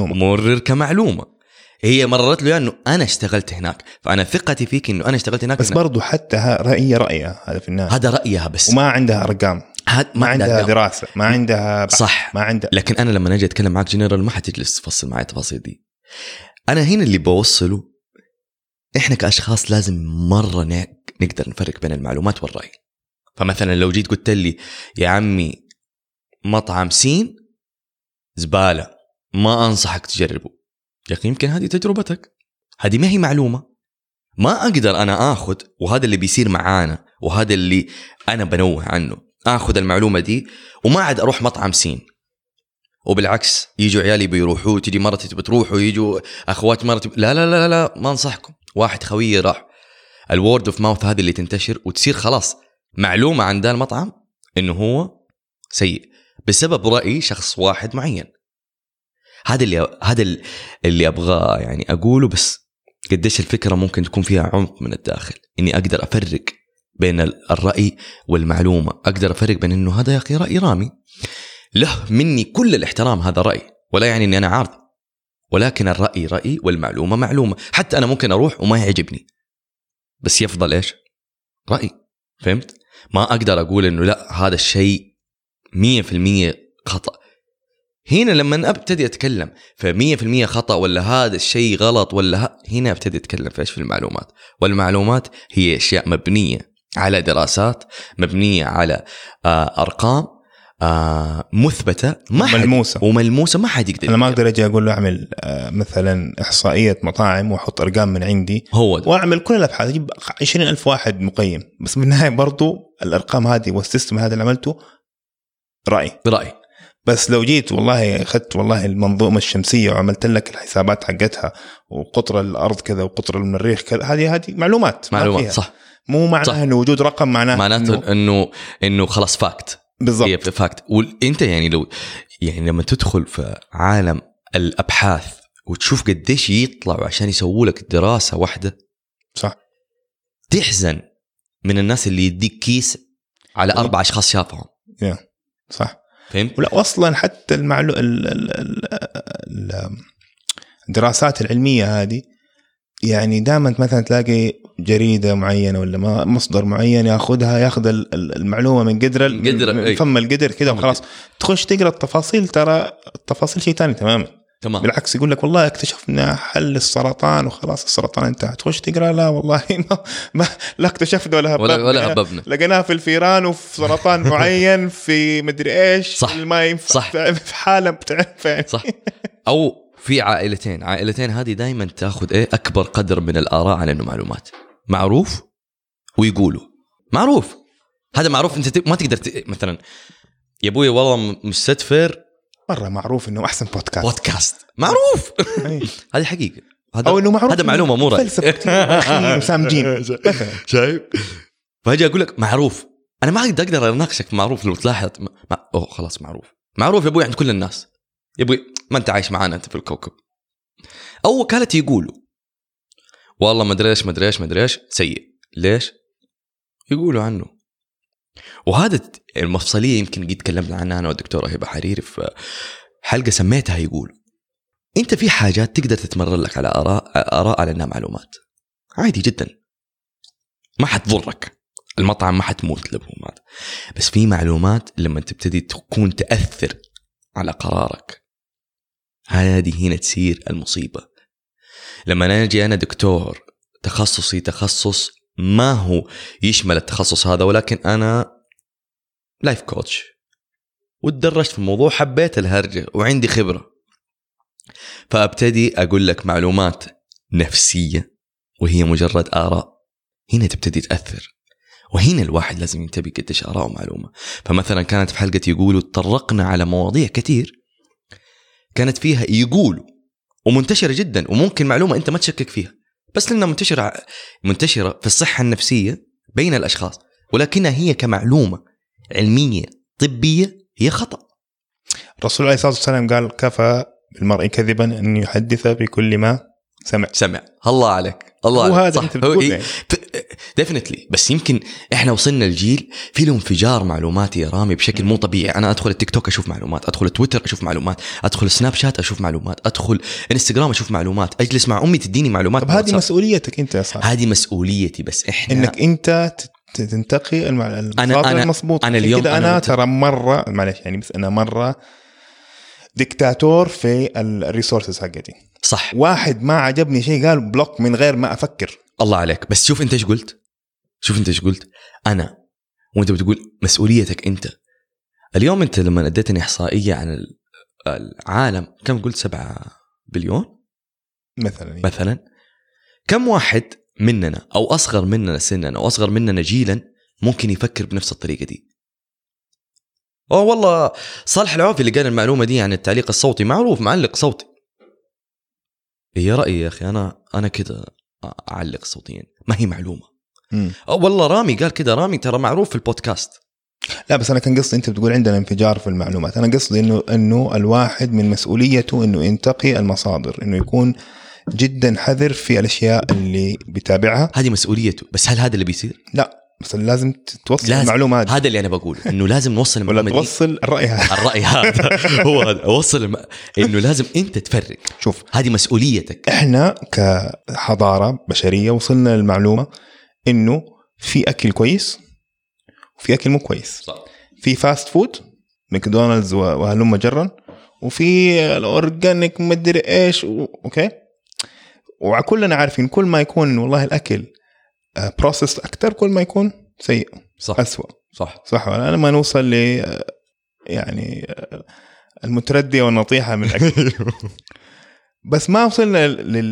كمعلومة. هي مررت له يعني أنا اشتغلت هناك، فأنا ثقتي فيك إنه أنا اشتغلت هناك. بس برضو حتى رأيها هذا في النهاية، هذا رأيها بس، وما عندها أرقام، ما عندها دراسة، ما عندها صح، ما عندها. لكن أنا لما نجي أتكلم معك جنرال ما حتجلس تفصل معي التفاصيل دي. أنا هنا اللي بوصله، إحنا كأشخاص لازم مرة نقدر نفرق بين المعلومات والرأي. فمثلا لو جيت قلت لي يا عمي مطعم سين زبالة ما أنصحك تجربه، يا أخي يمكن هذه تجربتك، هذه ما هي معلومة. ما أقدر أنا أخذ، وهذا اللي بيصير معانا وهذا اللي أنا بنوه عنه، أخذ المعلومة دي وما عاد أروح مطعم سين، وبالعكس يجوا عيالي بيروحوا، تيجي مرتي بتروحوا، يجوا أخوات مرتي لا ما أنصحكم. واحد خوي راح، الورد اوف ماوث هذه اللي تنتشر وتصير خلاص معلومة عند المطعم إنه هو سيء بسبب رأي شخص واحد معين. هذا اللي أبغاه يعني أقوله، بس قديش الفكرة ممكن تكون فيها عمق من الداخل، إني أقدر أفرق بين الرأي والمعلومة، أقدر أفرق بين إنه هذا يا أخي رأي رامي له مني كل الاحترام، هذا رأي ولا يعني إني أنا عارض، ولكن الرأي رأي والمعلومة معلومة. حتى أنا ممكن أروح وما يعجبني بس يفضل إيش؟ رأي. فهمت؟ ما أقدر أقول إنه لا هذا الشيء 100% خطأ. هنا لما أبتدي أتكلم في 100% خطأ ولا هذا الشيء غلط ولا هنا أبتدي أتكلم في إيش؟ في المعلومات. والمعلومات هي أشياء مبنية على دراسات، مبنية على أرقام مثبتة وملموسة ما حد يقدر. أنا ما أقدر أجي أقول له أعمل مثلا إحصائية مطاعم وأحط أرقام من عندي وأعمل كل الأبحاث، أجيب 20,000 واحد مقيم، بس بالنهاية برضو الأرقام هذه والسيستم هذا اللي عملته رأي. بس لو جيت والله أخذت والله المنظومة الشمسية وعملت لك الحسابات حقتها وقطر الأرض كذا وقطر المريخ كذا، هذه معلومات صح. مو معناها إنه وجود رقم معناته إنه خلاص فاكت. بالضبط، هي فاكت. وانت يعني لما تدخل في عالم الابحاث وتشوف قديش يطلعوا عشان يسووا لك دراسه واحده، صح، تحزن من الناس اللي يديك كيس على 4 أشخاص شافهم. صح، فهمت؟ ولا اصلا حتى الدراسات العلميه هذه يعني دائما مثلا تلاقي جريدة معينة ولا مصدر معين ياخذ المعلومة من فم القدر كده وخلاص، تخش تقرأ التفاصيل، ترى التفاصيل شيء تاني تمام. بالعكس يقول لك والله اكتشفنا حل السرطان وخلاص السرطان انتهى، تخش تقرأ لا والله لا اكتشفنا ولا هببنا، لقيناه في الفيران وفي سرطان معين في مدري ايش، ما ينفع في حالة بتعرف صح. أو في عائلتين هذه دايما تاخذ اكبر قدر من الاراء على انه معروف ويقولوا معروف، هذا معروف. انت ما تقدر مثلا يا ابوي والله مستدفر مره معروف انه احسن بودكاست معروف. هذه حقيقه، او انه معروف، هذا معلومه مو رأي وسامجين شايف. فاجي اقول لك معروف، انا ما اقدر اناقشك في معروف. لو تلاحظ خلاص معروف يا ابوي عند كل الناس، يا ابوي ما انت عايش معانا انت في الكوكب. او وكالة يقولوا والله ما ادري ايش سيء، ليش يقولوا عنه. وهذا المفصليه يمكن قد تكلمنا عنها انا والدكتوره هبه حريري في حلقه سميتها يقولوا. انت في حاجات تقدر تتمرن لك على آراء على انها معلومات عادي جدا، ما حتضرك، المطعم ما حتموت لبهم، بس في معلومات لما تبتدي تكون تأثر على قرارك، هذه هنا تصير المصيبة. لما نجي أنا دكتور تخصصي تخصص ما هو يشمل التخصص هذا، ولكن أنا لايف كوتش وتدرجت في الموضوع، حبيت الهرجة وعندي خبرة، فأبتدي أقول لك معلومات نفسية وهي مجرد آراء، هنا تبتدي تأثر. وهنا الواحد لازم ينتبه قديش آراء ومعلومة. فمثلا كانت في حلقة يقولوا تطرقنا على مواضيع كتير كانت فيها يقولوا ومنتشرة جدا، وممكن معلومة أنت ما تشكك فيها، بس لأنها منتشرة في الصحة النفسية بين الأشخاص، ولكنها هي كمعلومة علمية طبية هي خطأ. الرسول عليه الصلاة والسلام قال كفى بالمرء كذبا أن يحدث بكل ما سمع. الله عليك، الله عليك. وهذا أنت بتقول يعني. ديفينتلي. بس يمكن إحنا وصلنا الجيل في له انفجار معلوماتي يا رامي بشكل مو طبيعي. أنا أدخل التيك توك أشوف معلومات، أدخل التويتر أشوف معلومات، أدخل السناب شات أشوف معلومات، أدخل انستغرام أشوف معلومات، أجلس مع أمي تديني معلومات. طب هذه مسؤوليتك أنت يا صاحبي. هذه مسؤوليتي، بس إحنا إنك أنت تنتقي المصادر المضبوطة. أنا اليوم أنا ترى مرة معلش يعني، بس أنا مرة ديكتاتور في الريسورسز حقتي. صح. واحد ما عجبني شيء قال بلوك من غير ما أفكر. الله عليك. بس شوف أنت إيش قلت، أنا وأنت بتقول مسؤوليتك أنت. اليوم أنت لما اديتني إحصائية عن العالم، كم قلت 7 بليون مثلا، كم واحد مننا أو أصغر مننا سنا أو أصغر مننا جيلا ممكن يفكر بنفس الطريقة دي؟ والله صالح العوفي اللي قال المعلومة دي عن التعليق الصوتي، معروف معلق صوتي. هي رأيي يا أخي، أنا كده أعلق صوتيا، ما هي معلومة. والله رامي قال كده، رامي ترى معروف في البودكاست. لا بس أنا كان قصدي أنت بتقول عندنا انفجار في المعلومات، أنا قصدي إنه الواحد من مسؤوليته إنه ينتقي المصادر، إنه يكون جدا حذر في الأشياء اللي بيتابعها. هذه مسؤوليته، بس هل هذا اللي بيصير؟ لا بس لازم توصل المعلومات. هذا اللي أنا بقول، إنه لازم نوصل المعلومة ولا توصل الرأي هذا هو هذا وصل إنه لازم أنت تفرق. شوف هذه مسؤوليتك. إحنا كحضارة بشرية وصلنا للمعلومة إنه في أكل كويس وفي أكل مو كويس. صح. في فاست فود ماكدونالدز وهلم جرا، وفي الأورجانيك مدري إيش أوكي. وكلنا عارفين كل ما يكون والله الأكل بروسيس أكتر كل ما يكون سيء. صح. أسوأ. صح. أنا ما نوصل ل يعني المتردية والنطيحة من الأكل. بس ما وصلنا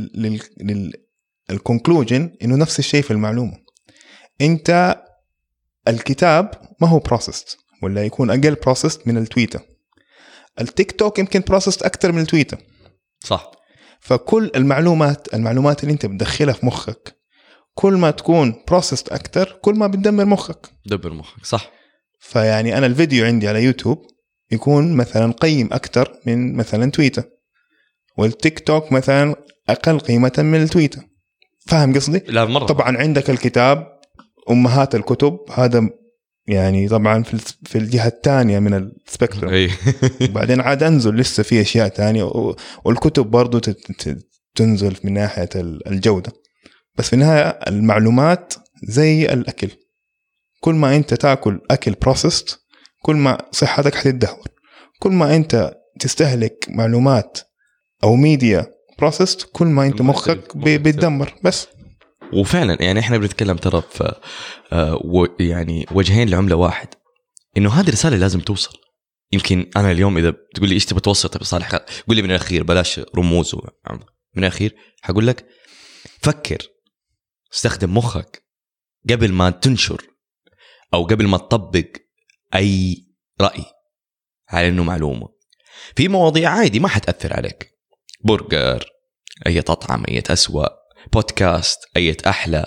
للكونكلوجن إنه نفس الشيء في المعلومة. أنت الكتاب ما هو بروسيست، ولا يكون أقل بروسيست من التويتر. التيك توك يمكن بروسيست أكتر من التويتر. صح. فكل المعلومات اللي أنت بتدخلها في مخك كل ما تكون بروسيست أكتر كل ما بتدمر مخك. صح. فيعني أنا الفيديو عندي على يوتيوب يكون مثلا قيم أكتر من مثلا تويتر، والتيك توك مثلا أقل قيمة من التويتر. فاهم قصدي؟ لا مرة. طبعا عندك الكتاب أمهات الكتب، هذا يعني طبعا في الجهة الثانية من السبيكتروم. بعدين عاد أنزل لسه في أشياء تانية، والكتب برضو تنزل من ناحية الجودة. بس في النهاية المعلومات زي الأكل، كل ما أنت تأكل أكل بروسيست كل ما صحتك حتتدهور. كل ما أنت تستهلك معلومات أو ميديا بروسيست كل ما أنت مخك بيتدمر. بس وفعلا يعني احنا بنتكلم ترى في يعني وجهين لعملة واحد، انه هذه رسالة لازم توصل. يمكن انا اليوم اذا بتقول لي ايش تبغى توصل، طيب صالح قول لي من الاخير، بلاش رموز من الاخير حقول لك فكر، استخدم مخك قبل ما تنشر او قبل ما تطبق اي رأي على انه معلومة. في مواضيع عادي ما حتأثر عليك، برجر اي تطعم اي أسوأ، بودكاست أية أحلى،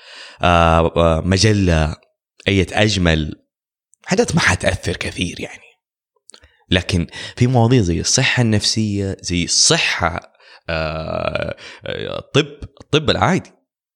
مجلة أية أجمل، حاجات ما حتأثر كثير يعني. لكن في مواضيع زي الصحة النفسية، زي الصحة، الطب العادي،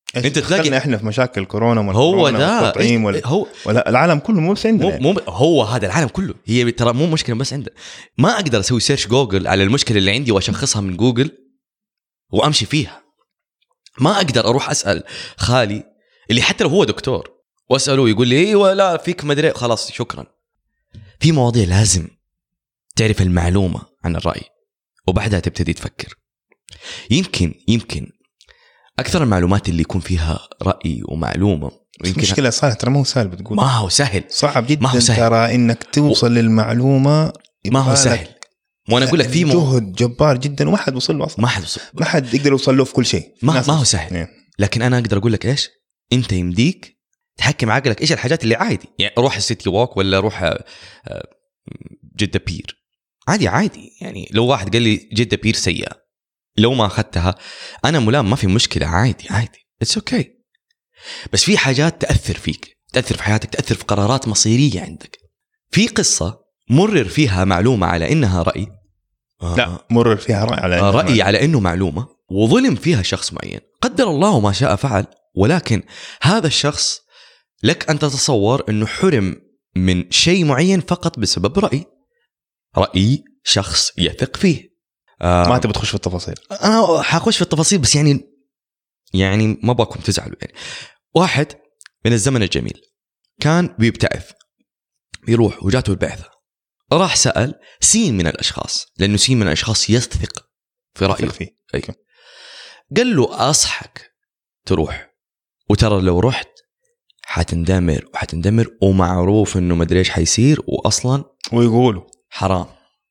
انت تلاقي احنا في مشاكل كورونا هو ده والتطعيم ولا العالم كله مو بس عندنا هو هذا العالم كله. هي ترى مو مشكله بس عندنا. ما اقدر اسوي سيرش جوجل على المشكله اللي عندي واشخصها من جوجل وامشي فيها. ما اقدر اروح اسال خالي اللي حتى لو هو دكتور واساله يقول لي ايه ولا فيك مدري، خلاص شكرا. في مواضيع لازم تعرف المعلومه عن الراي وبعدها تبتدي تفكر. يمكن اكثر المعلومات اللي يكون فيها راي ومعلومه يمكن مشكله صار ترى ما هو سهل. بتقول ما هو سهل، صعب جدا ترى انك توصل للمعلومه. ما هو سهل. وانا اقول لك في جهد جبار جدا وما حد وصل له اصلا. ما حد يقدر يوصل له في كل شيء. ما هو سهل. لكن انا اقدر اقول لك ايش انت يمديك تحكم عقلك ايش الحاجات اللي عادي. يعني روح السيتي ووك ولا روح جدة بير عادي. يعني لو واحد قال لي جدة بير سيئة لو ما أخذتها أنا ملام، ما في مشكلة، عادي it's okay. بس في حاجات تأثر فيك، تأثر في حياتك، تأثر في قرارات مصيرية عندك. في قصة مرر فيها معلومة على إنها رأي، لا مرر فيها رأي على إنه معلومة، وظلم فيها شخص معين. قدر الله ما شاء فعل، ولكن هذا الشخص لك أن تتصور أنه حرم من شيء معين فقط بسبب رأي شخص يثق فيه. ما تبي تخش في التفاصيل. أنا حخش في التفاصيل بس يعني ما باكم تزعلوا. يعني واحد من الزمن الجميل كان بيبتعث، بيروح وجاته البعثة، راح سأل سين من الأشخاص، لأنه سين من الأشخاص يثق في رأيه فيه. قال له أصحك تروح، وترى لو رحت حتندمر ومعروف إنه مدري إيش حيصير، وأصلا ويقولوا حرام.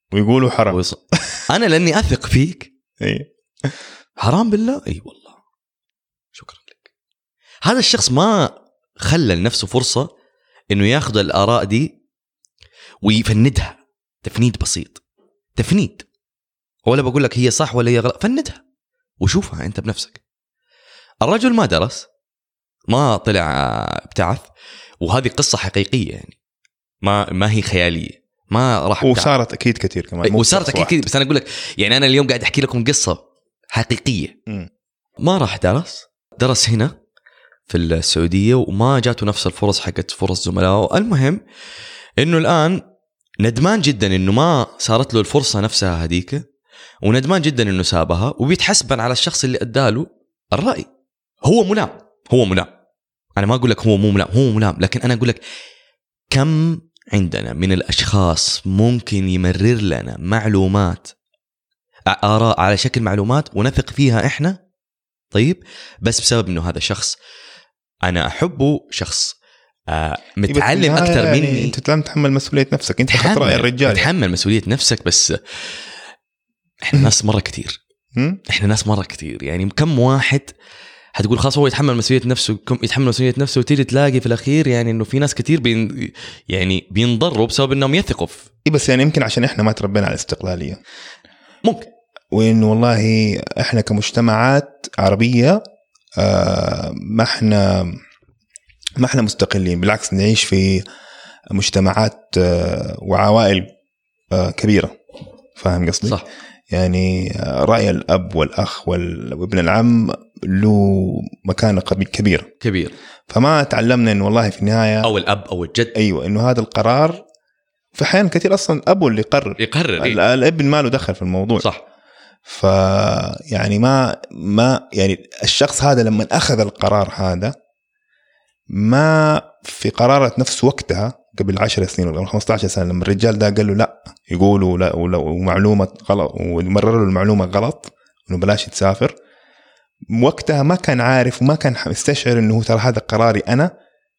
أنا لأني أثق فيك حرام بالله. والله شكرا لك. هذا الشخص ما خلى لنفسه فرصة إنه ياخذ الآراء دي ويفندها تفنيد بسيط، ولا بقول لك هي صح ولا هي غلط، فندها وشوفها أنت بنفسك. الرجل ما درس، ما طلع ابتعث، وهذه قصة حقيقية يعني ما هي خيالية. ما راح وصارت أكيد كثير كمان، وصارت أكيد كثير. بس أنا أقول لك يعني أنا اليوم قاعد أحكي لكم قصة حقيقية. ما راح درس هنا في السعودية، وما جاته نفس الفرص حقت فرص زملائه. المهم إنه الآن ندمان جدا إنه ما صارت له الفرصة نفسها هذيك، وندمان جدا إنه سابها، وبيتحسبن على الشخص اللي أداله الرأي. هو ملام. أنا ما أقول لك هو مو ملام، هو ملام. لكن أنا أقول لك كم عندنا من الأشخاص ممكن يمرر لنا معلومات، آراء على شكل معلومات ونثق فيها إحنا، طيب بس بسبب إنه هذا شخص أنا أحبه، شخص متعلم أكتر مني. يعني أنت لازم تحمل مسؤولية نفسك. أنت خط رأي الرجال، تحمل مسؤولية نفسك. بس إحنا ناس مرة كتير. يعني كم واحد هتقول خلاص هو يتحمل مسؤولية نفسه، وتيجي تلاقي في الأخير يعني إنه في ناس كتير يعني بينضروا بسبب إنهم يثقوا في. بس يعني يمكن عشان إحنا ما تربينا على الاستقلالية، ممكن. وإنه والله إحنا كمجتمعات عربية ما إحنا مستقلين، بالعكس نعيش في مجتمعات وعوائل كبيرة. فاهم قصدي؟ صح. يعني رأي الأب والأخ وابن العم له مكانة كبيرة. فما تعلمنا إنه والله في النهاية أو الأب أو الجد، أيوة، إنه هذا القرار في أحيان كثير أصلا أبو اللي يقرر. الابن ما له دخل في الموضوع. صح. فيعني ما يعني الشخص هذا لما أخذ القرار هذا ما في قرارة نفسه وقتها قبل 10 سنين ولا 15 سنة، لما الرجال ده قال له لا، يقولوا لا ومعلومة غلط، ومرروا المعلومة غلط إنه بلاش تسافر، وقتها ما كان عارف وما كان مستشعر إنه ترى هذا قراري أنا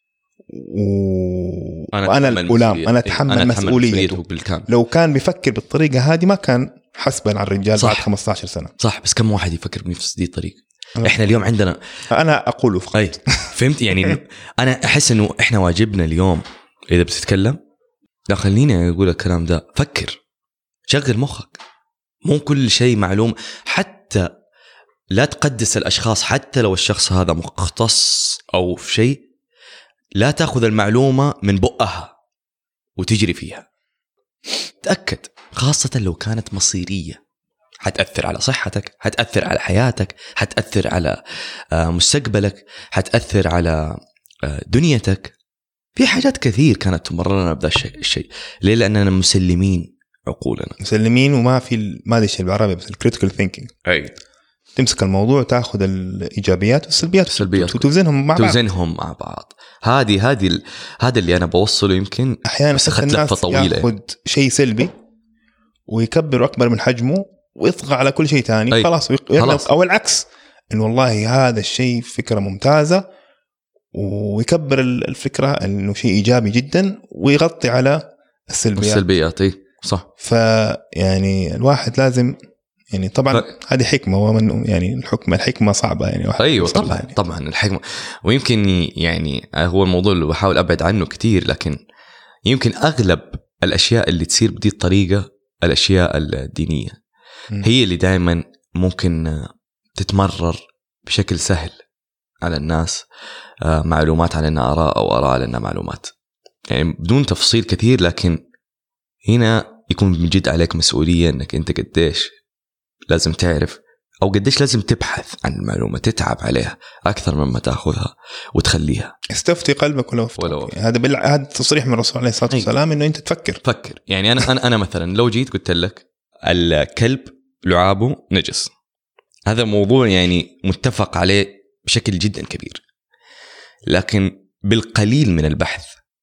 وأنا الأولام، أنا أتحمل مسؤوليته بالكامل. لو كان بيفكر بالطريقة هذه ما كان حسبا على الرجال بعد 15 سنة. صح. بس كم واحد يفكر بنفس دي الطريقة؟ إحنا اليوم عندنا، أنا أقوله فقط. فهمت يعني. أنا أحس إنه إحنا واجبنا اليوم إذا بتتكلم، لا خليني أقول الكلام ده، فكر، شغل مخك، مو كل شيء معلوم. حتى لا تقدس الأشخاص، حتى لو الشخص هذا مختص أو في شيء، لا تأخذ المعلومة من بقها وتجري فيها. تأكد، خاصة لو كانت مصيرية. حتأثر على صحتك، حتأثر على حياتك، حتأثر على مستقبلك، حتأثر على دنيتك. في حاجات كثير كانت تمررنا بهذا الشيء. ليه؟ لأننا مسلمين عقولنا، مسلمين، وما في ما الشيء بالعربي بس الكريتيكال ثينكينج. أي تمسك الموضوع تاخذ الإيجابيات والسلبيات وتوزنهم مع بعض. هذا اللي أنا بوصله. يمكن أحيانا أخذت لفة طويلة، ياخذ شيء سلبي ويكبر أكبر من حجمه ويطغى على كل شيء تاني، خلاص. أو العكس، إنه والله هذا الشيء فكرة ممتازة ويكبر الفكرة إنه شيء إيجابي جدا ويغطي على السلبيات. صح. فيعني الواحد لازم يعني طبعا هذه حكمة، ومن يعني الحكمة صعبة يعني. أيوة طبعا الحكمة. ويمكن يعني هو الموضوع اللي بحاول أبعد عنه كتير، لكن يمكن أغلب الأشياء اللي تصير بدي الطريقة الأشياء الدينية هي اللي دائما ممكن تتمرر بشكل سهل على الناس. معلومات على أنها آراء أو آراء على أنها معلومات، يعني بدون تفصيل كثير. لكن هنا يكون من جد عليك مسؤولية أنك أنت قديش لازم تعرف أو قديش لازم تبحث عن المعلومة، تتعب عليها أكثر مما تأخذها وتخليها. استفتي قلبك ولو هذا تصريح من الرسول عليه الصلاة والسلام إنه أنت تفكر. يعني أنا مثلا لو جيت قلت لك الكلب لعابه نجس، هذا موضوع يعني متفق عليه بشكل جدا كبير، لكن بالقليل من البحث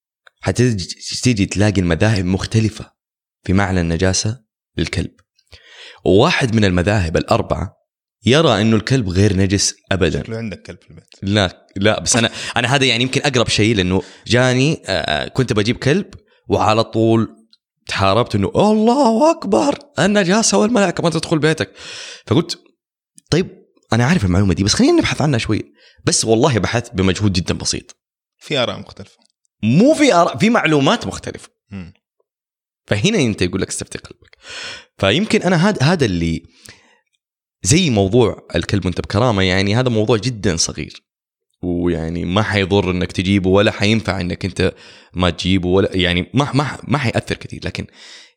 هتيجي تلاقي المذاهب مختلفة في معنى النجاسة للكلب. وواحد من المذاهب الأربعة يرى إنه الكلب غير نجس أبدا. شكله عندك كلب في البيت؟ لا بس أنا هذا يعني يمكن أقرب شيء، لأنه جاني كنت بجيب كلب وعلى طول تحاربت إنه الله أكبر النجاسة والملائكة ما تدخل بيتك. فقلت طيب أنا عارف المعلومة دي، بس خلينا نبحث عنها شوي. بس والله بحثت بمجهود جدا بسيط. في آراء مختلفة، مو في آراء، في معلومات مختلفة. فهنا أنت يقول لك استفتي قلبك. فيمكن أنا هذا اللي زي موضوع الكلب وانت بكرامة، يعني هذا موضوع جدا صغير، ويعني ما حيضر انك تجيبه ولا حينفع انك انت ما تجيبه، ولا يعني ما حيأثر كثير. لكن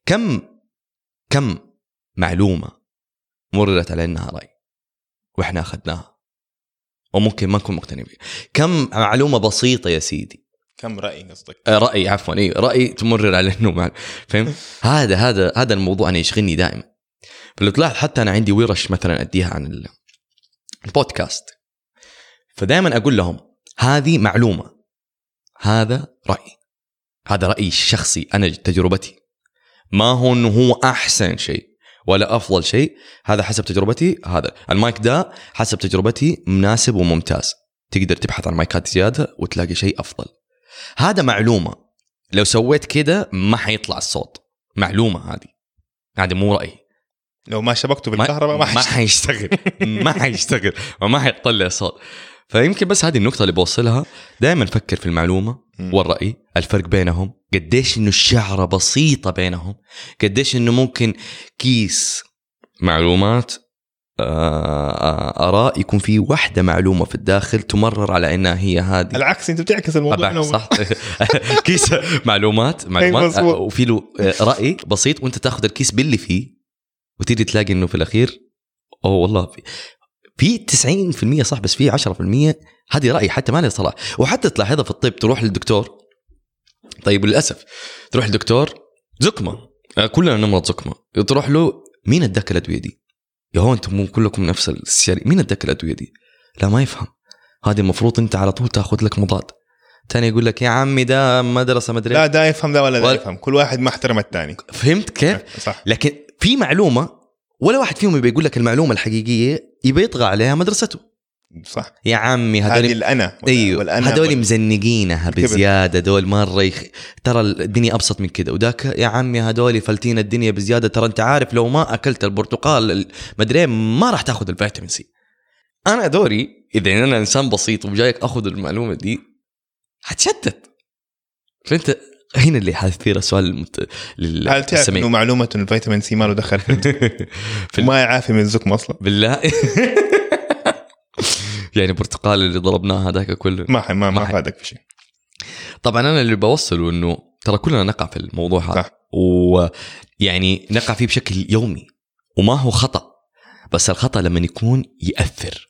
كم معلومة مررت علينا رأي واحنا أخذناها وممكن ما نكون مقتنعين بها. كم معلومة بسيطة يا سيدي، كم رأي قصدك؟ رأي عفوا، رأي تمرر على انه فهم. هذا الموضوع انا يشغلني دائما. فلو تلاحظ حتى انا عندي ورش مثلا اديها عن البودكاست، فدائما اقول لهم هذه معلومة، هذا رأيي الشخصي، انا تجربتي، ما هو انه هو احسن شيء ولا افضل شيء. هذا حسب تجربتي. هذا المايك ده حسب تجربتي مناسب وممتاز، تقدر تبحث عن مايكات زيادة وتلاقي شيء افضل. هذا معلومة، لو سويت كده ما حيطلع الصوت. معلومة هذه مو رأي. لو ما شبكته بالكهرباء ما حيشتغل ما حيشتغل وما حيطلع صوت. فيمكن بس هذه النقطة اللي بوصلها. دائما فكر في المعلومة والرأي، الفرق بينهم، قديش إنه الشعرة بسيطة بينهم، قديش إنه ممكن كيس معلومات آراء يكون في واحدة معلومة في الداخل تمرر على إنها هي هذه. العكس، أنت بتعكس الموضوع. صح. كيس معلومات وفي له رأي بسيط، وأنت تأخذ الكيس باللي فيه وتيجي تلاقي إنه في الأخير والله في 90% صح، بس في 10% هذه رأي حتى ما له صلاح. وحتى تلاحظها في الطب، تروح للدكتور، طيب للأسف تروح للدكتور زكمة، كلنا نمرض زكمة، تروح له مين اداك الأدوية دي؟ يا هو أنتم كلكم نفس السياري، مين اداك الأدوية دي؟ لا ما يفهم. هذه المفروض أنت على طول تأخذ لك مضاد. تاني يقول لك يا عمي ده مدرسة مدرسة، لا ده يفهم ده ولا ده يفهم، كل واحد ما احترم الثاني. فهمت كيف؟ صح. لكن في معلومة ولا واحد فيهم يبي يقول لك المعلومة الحقيقية، يبي يطغى عليها مدرسته. صح يا عمي هذول أيوة. هذول مزنقينها بزيادة، دول مرة ترى الدنيا أبسط من كده. وذاك يا عمي هذول فلتين الدنيا بزيادة، ترى أنت عارف لو ما أكلت البرتقال مدري ما راح تأخذ الفيتامين سي. أنا دوري إذا أنا إنسان بسيط وجايك أخذ المعلومة دي هتشتت. فأنت هنا اللي حاثير السؤال هل تعرف إنه معلومة إن الفيتامين سي ما له دخل في ما يعافي من الزكم أصلا بالله. يعني برتقال اللي ضربناه هذاك كله ما فادك في شيء. طبعا أنا اللي بوصله إنه ترى كلنا نقع في الموضوع هذا، ويعني نقع فيه بشكل يومي، وما هو خطأ بس الخطأ لما يكون يأثر.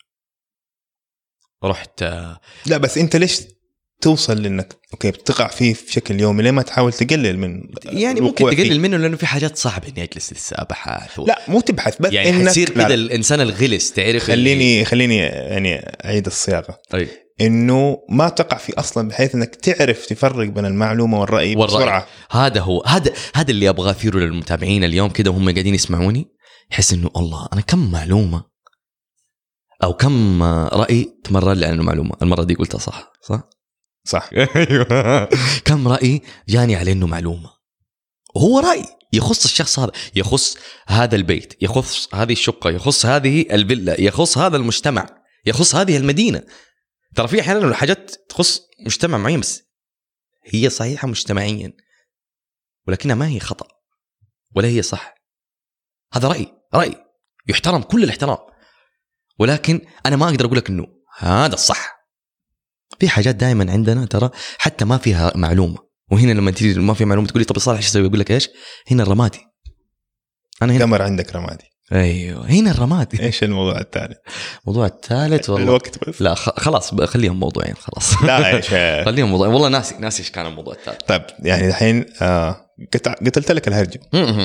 رحت لا بس انت ليش توصل لانك اوكي بتقع فيه في شكل يومي؟ ليه ما تحاول تقلل من يعني ممكن تقلل منه لانه في حاجات صعبه اني اجلس لسه ابحث لا مو تبحث بس يعني تصير كذا الانسان الغلس تعرف. خليني يعني اعيد الصياغه. انه ما تقع في اصلا بحيث انك تعرف تفرق بين المعلومه والرأي بسرعه. هذا هو هذا اللي ابغى اثيره للمتابعين اليوم كده وهم قاعدين يسمعوني، يحس انه الله انا كم معلومه او كم رأي تمرر لي عنه معلومه. المره دي قلتها صح ايوه كم رأي جاني على انه معلومه وهو رأي يخص الشخص هذا، يخص هذا البيت، يخص هذه الشقه، يخص هذه الفيلا، يخص هذا المجتمع، يخص هذه المدينه. ترى في احيانا الحاجات تخص مجتمع معين بس هي صحيحه مجتمعيا ولكنها ما هي خطأ ولا هي صح. هذا رأي يحترم كل الاحترام، ولكن انا ما اقدر اقول لك انه هذا الصح. في حاجات دائما عندنا ترى حتى ما فيها معلومه، وهنا لما تيجي ما في معلومه تقول لي طب صالح ايش اسوي؟ اقول لك ايش؟ هنا الرمادي. انا هنا كاميرا عندك رمادي. ايوه هنا الرمادي. ايش الموضوع الثالث؟ الموضوع الثالث والله الوقت بس. لا خلاص خليهم موضوعين خلاص. لا ايش خليهم موضوع والله ناسي ايش كان الموضوع الثالث. طيب يعني الحين قتلت لك الهرجه.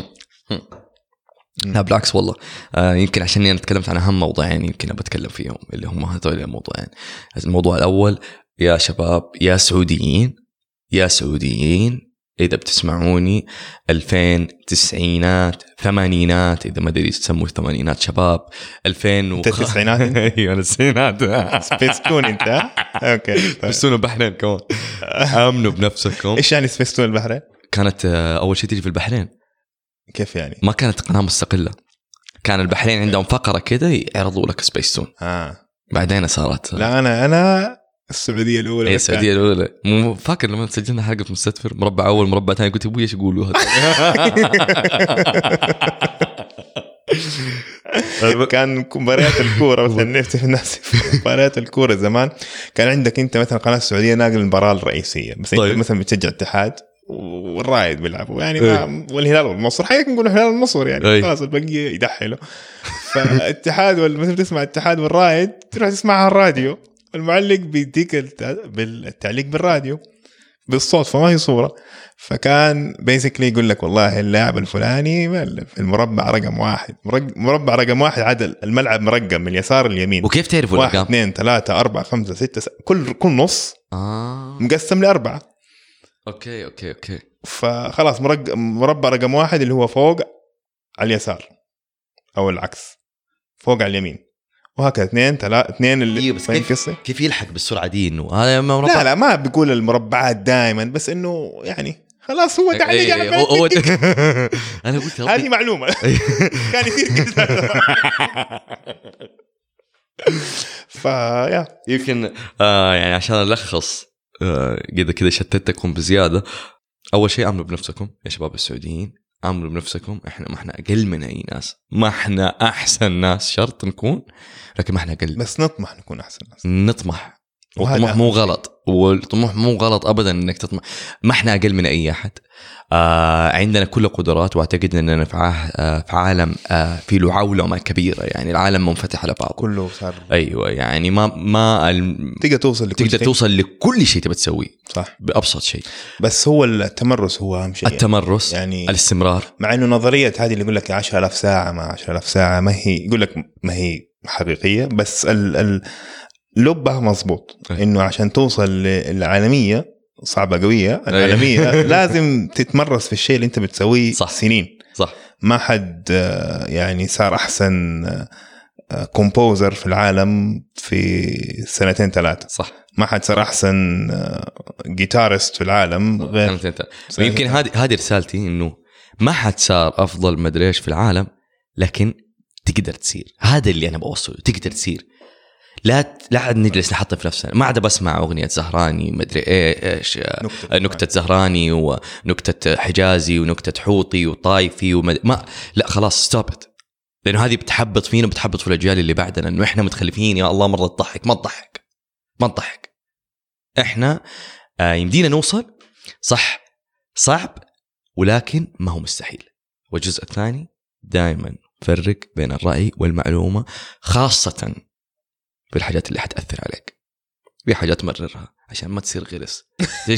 لا بالعكس والله يمكن عشان انا تكلمت عن اهم موضوعين يمكن بتكلم فيهم اللي هم هذول الموضوعين. الموضوع الاول يا شباب يا سعوديين إذا بتسمعوني 2000 90 80 إذا ما أدري تسموا الثمانينات شباب 2000 أنت التسعينات؟ أيوة التسعينات. سبيستون أنت؟ أوكي. سبيستون البحرين كمان. آمنوا بنفسكم. إيش يعني سبيستون البحرين؟ كانت أول شيء تيجي في البحرين. كيف يعني؟ ما كانت قناة مستقلة، كان البحرين عندهم فقرة كده يعرضوا لك سبيستون. بعدين صارت. لا أنا السعودية الأولى. إيه السعودية الأولى. مو فاكر لما سجلنا حلقة مستدفر مربع أول مربع ثاني قلت أبوي إيش يقولوا هذا. كان مباريات الكورة مثلا نفتح الناس مباريات الكورة زمان كان عندك أنت مثلا قناة السعودية ناقل المباراة الرئيسية بس أنت مثلا بتشجع اتحاد والرايد بيلعبوا يعني والهلال والنصر حقيقة نقول الهلال والنصر يعني خلاص البقية يدحلوا. فالاتحاد مثلا تسمع الاتحاد والرايد تروح تسمعها على الراديو، المعلق بيديك التعليق بالراديو بالصوت فما هي صورة. فكان بيسكلي يقول لك والله اللاعب الفلاني في المربع رقم 1 مربع رقم 1 عدل الملعب مرقم من اليسار لليمين. وكيف تعرفوا 1 2 3 4 5 6 كل نص مقسم ل4. اوكي فخلاص مربع رقم 1 اللي هو فوق على اليسار او العكس فوق على اليمين وهكذا 2 3 2 اللي كيف يلحق بالسرعه دي انه هذا مربع؟ لا ما بيقول المربعات دائما بس انه يعني خلاص هو تعليق على انا قلت هذه معلومه كان يصير كذا. فيا يمكن يعني عشان الخص كذا شتتكم بزياده. اول شيء امنوا بنفسكم يا شباب السعوديين، امنوا بنفسكم. ما احنا اقل من اي ناس، ما احنا احسن ناس شرط نكون، لكن ما احنا اقل، بس نطمح نكون احسن ناس. نطمح والطموح مو غلط، والطموح مو غلط ابدا انك تطمح. ما احنا اقل من اي احد. عندنا كل القدرات، واعتقد اننا في عالم في له عولمه كبيره، يعني العالم منفتح على بعضه كله صار. ايوه يعني ما تقدر توصل لكل شيء تبي تسويه صح بابسط شيء. بس هو التمرس هو اهم شيء. التمرس يعني الاستمرار. مع انه نظريه هذه اللي يقول لك 10000 ساعه ما 10000 ساعه ما هي يقول لك ما هي حقيقيه، بس لبها مظبوط. انه عشان توصل للعالميه صعبه قويه العالميه لازم تتمرس في الشيء اللي انت بتسويه صح. سنين صح. ما حد يعني صار احسن كومبوزر في العالم في 2 3 صح. ما حد صار احسن جيتارست في العالم غير يمكن هذه رسالتي، انه ما حد صار افضل مدري ايش في العالم، لكن تقدر تصير. هذا اللي انا بوصله، تقدر تصير. لا عاد نجلس نحط في نفسنا. ما عاد بسمع أغنية زهراني مدري إيش نكتة زهراني ونكتة حجازي ونكتة حوطي وطايفي ما لا خلاص ستوبت، لأنه هذه بتحبط فينا وبتحبط في الأجيال اللي بعدنا، إنه إحنا متخلفين. يا الله مرة تضحك، ما تضحك. إحنا يمدينا نوصل صح، صعب ولكن ما هو مستحيل. والجزء الثاني دائما فرق بين الرأي والمعلومة، خاصة في الحاجات اللي حتأثر عليك. في حاجات مررها عشان ما تصير غلس.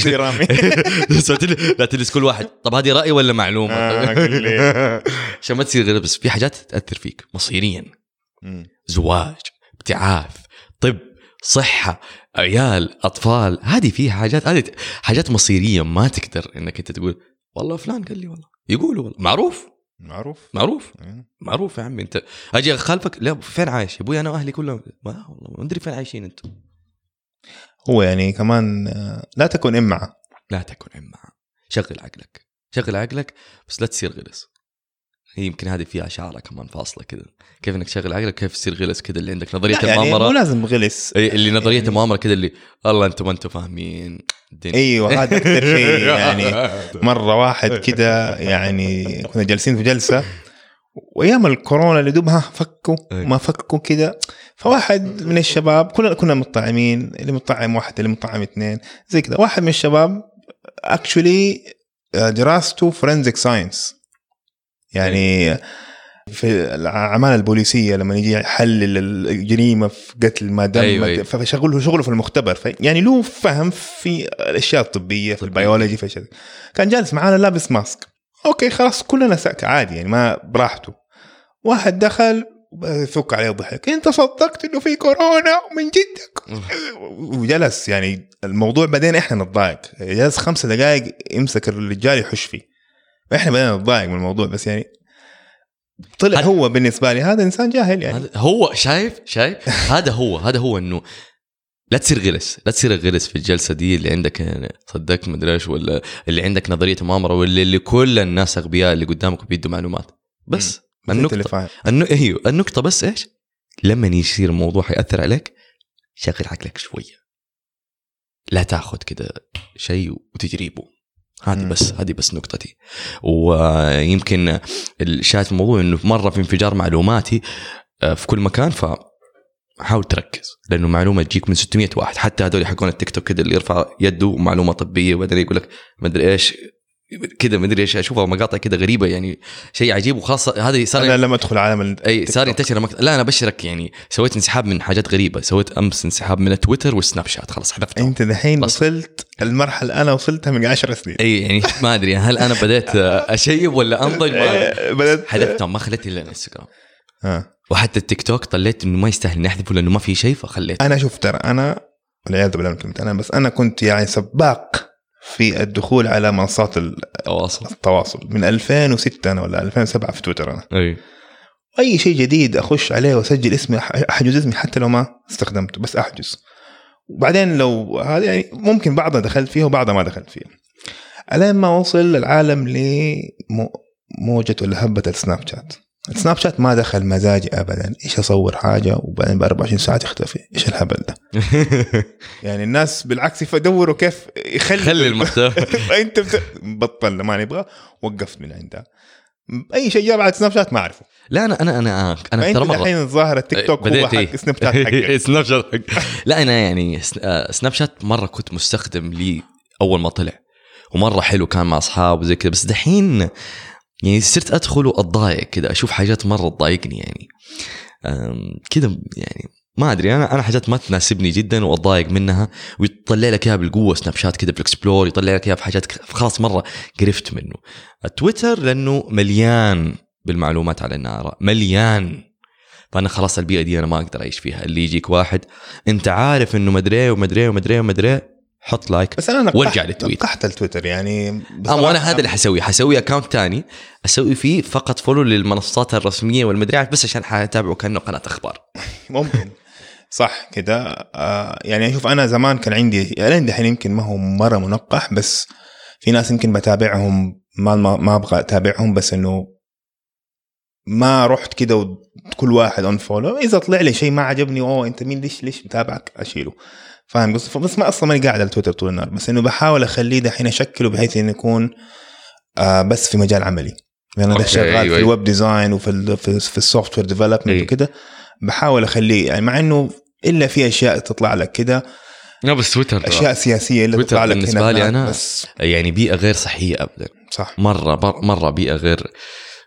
لا تلس كل واحد طب هذه رأي ولا معلومة عشان ما تصير غلس. بس في حاجات تأثر فيك مصيريا، زواج، ابتعاث، طب، صحة، عيال، أطفال. هذه فيها حاجات، هذه حاجات مصيرية ما تقدر إنك أنت تقول والله فلان قال لي، والله يقولوا والله معروف يا عمي. أنت أجي أخالفك، لا فين عايش يا أبوي؟ أنا وأهلي كلهم والله ما أدري فين عايشين أنتم. هو يعني كمان لا تكن إمعة، شغل عقلك بس لا تصير غلس. هي يمكن هذه فيها شعرة كمان فاصلة كده، كيف انك تشغل عقلك كيف تصير غلس كده. اللي عندك نظرية المؤامرة يعني مو لازم غلس، اللي نظرية المؤامرة كده اللي الله انتم ما انتم فاهمين الدنيا. ايوه هذا اكثر شيء. يعني مرة واحد كده يعني كنا جالسين في جلسة وايام الكورونا اللي دوبها فكوا ما فكوا كده، فواحد من الشباب كنا مطعمين، اللي مطعم واحد اللي مطعم اثنين زي كده. واحد من الشباب actually دراسته forensic science، يعني في الأعمال البوليسية لما يجي يحلل الجريمة في قتل ما دام. أيوة. فشغله في المختبر، يعني له فهم في الأشياء الطبية في البيولوجي في شيء. كان جالس معانا لابس ماسك، أوكي خلاص كلنا ساك عادي يعني ما براحته. واحد دخل فك عليه وضحك، أنت صدقت إنه في كورونا من جدك؟ وجلس يعني الموضوع بعدين إحنا نتضايق، جلس 5 دقائق يمسك الرجال يحش فيه، إحنا بدنا نتضايق من الموضوع. بس يعني طلع هو بالنسبة لي هذا إنسان جاهل يعني. هو شايف هذا هو إنه لا تصير غلس في الجلسة دي اللي عندك يعني صدقت مدريش، ولا اللي عندك نظرية مؤامرة، ولا اللي كل الناس أغبياء اللي قدامك بيدوا معلومات. بس النقطة بس إيش لما يصير الموضوع يأثر عليك شغل عقلك شوية، لا تأخذ كده شيء وتجريبه. هذه بس نقطتي. ويمكن الشاهد الموضوع إنه مرة في انفجار معلوماتي في كل مكان، فحاول تركز لأنه معلومة تجيك من 600 واحد، حتى هذول حقون التيك توك كده اللي يرفع يده معلومة طبية وبعدين يقول لك ما أدري إيش كده، ما أدري إيش، أشوفها مقاطع كده غريبة يعني شيء عجيب. وخاصة هذه صار أنا لما أدخل عالم صار ينتشر لا أنا بشرك يعني سويت انسحاب من حاجات غريبة، سويت أمس انسحاب من تويتر والسناب شات، خلاص حذفته. أنت دحين وصلت المرحلة أنا وصلتها من 10 سنين. يعني ما أدري هل أنا بدأت أشيب ولا أنضج، بدأت حذفتهم ما خليت إلا الانستغرام. وحتى التيك توك طلعت إنه ما يستاهل نحذفه لأنه ما في شيء، فخليت. أنا شفت أنا والعياذ بالله بس أنا كنت يعني سباق في الدخول على منصات التواصل من 2006 أنا ولا 2007 في تويتر. أنا أي شيء جديد أخش عليه وأسجل اسمي، أحجز اسمي حتى لو ما استخدمته، بس أحجز. وبعدين لو هذا يعني ممكن بعضها دخلت فيه وبعضها ما دخلت فيه، على ما وصل العالم لموجة ولا هبة السناب شات ما دخل مزاجي أبدا. إيش أصور حاجة وبعدين ب24 ساعة تختفي؟ إيش الهبل ده؟ يعني الناس بالعكس يدوروا كيف يخلي المحتوى. أنت بطل ما نبغى، وقفت من عندها. أي شيء جاء بعد سناب شات ما أعرفه. لا أنا ترى مرة الحين الظاهر التيك توك هو حق سناب شات حق. لا أنا يعني سناب شات مرة كنت مستخدم لي أول ما طلع، ومرة حلو كان مع أصحاب وزي كده. بس دحين يعني صرت أدخل وأتضايق كده، أشوف حاجات مرة تضايقني يعني كده. يعني ما أدري أنا حاجات ما تناسبني جدا وأتضايق منها، ويطلع لك إياها بالقوة سناب شات كده بالإكسبلور، يطلع لك إياها في حاجات خلاص مرة قرفت منه. تويتر لأنه مليان بالمعلومات على النار، مليان. فأنا خلاص البيئة دي أنا ما أقدر أعيش فيها. اللي يجيك واحد أنت عارف إنه مدري حط لايك بس أنا وارجع للتويت. قحت التويتر يعني. وأنا هذا اللي حسوي أكاونت تاني أسوي فيه فقط فولو للمنصات الرسمية والمدريات، بس عشان أتابعه كأنه قناة أخبار. ممكن صح كده. يعني أشوف أنا زمان كان عندي حين يمكن ما هو مرة منقح، بس في ناس يمكن بتابعهم ما أبغى أتابعهم، بس إنه ما رحت كده وكل واحد unfollow. إذا طلع لي شيء ما عجبني أنت مين ليش بتابعك أشيله، فاهم قصدي؟ بس ما أصلا ماني قاعد على تويتر طول النهار، بس إنه بحاول أخليه دحين أشكله بحيث إنه يكون بس في مجال عملي. يعني أنا شغال في الويب ديزاين وفي السوفت وير ديفلوبمنت وكده، بحاول أخليه يعني مع إنه إلا في أشياء تطلع لك كده. بس تويتر أشياء سياسية اللي تطلع لك بالنسبة لي أنا بس يعني بيئة غير صحية أبدا. صح. مرة بيئة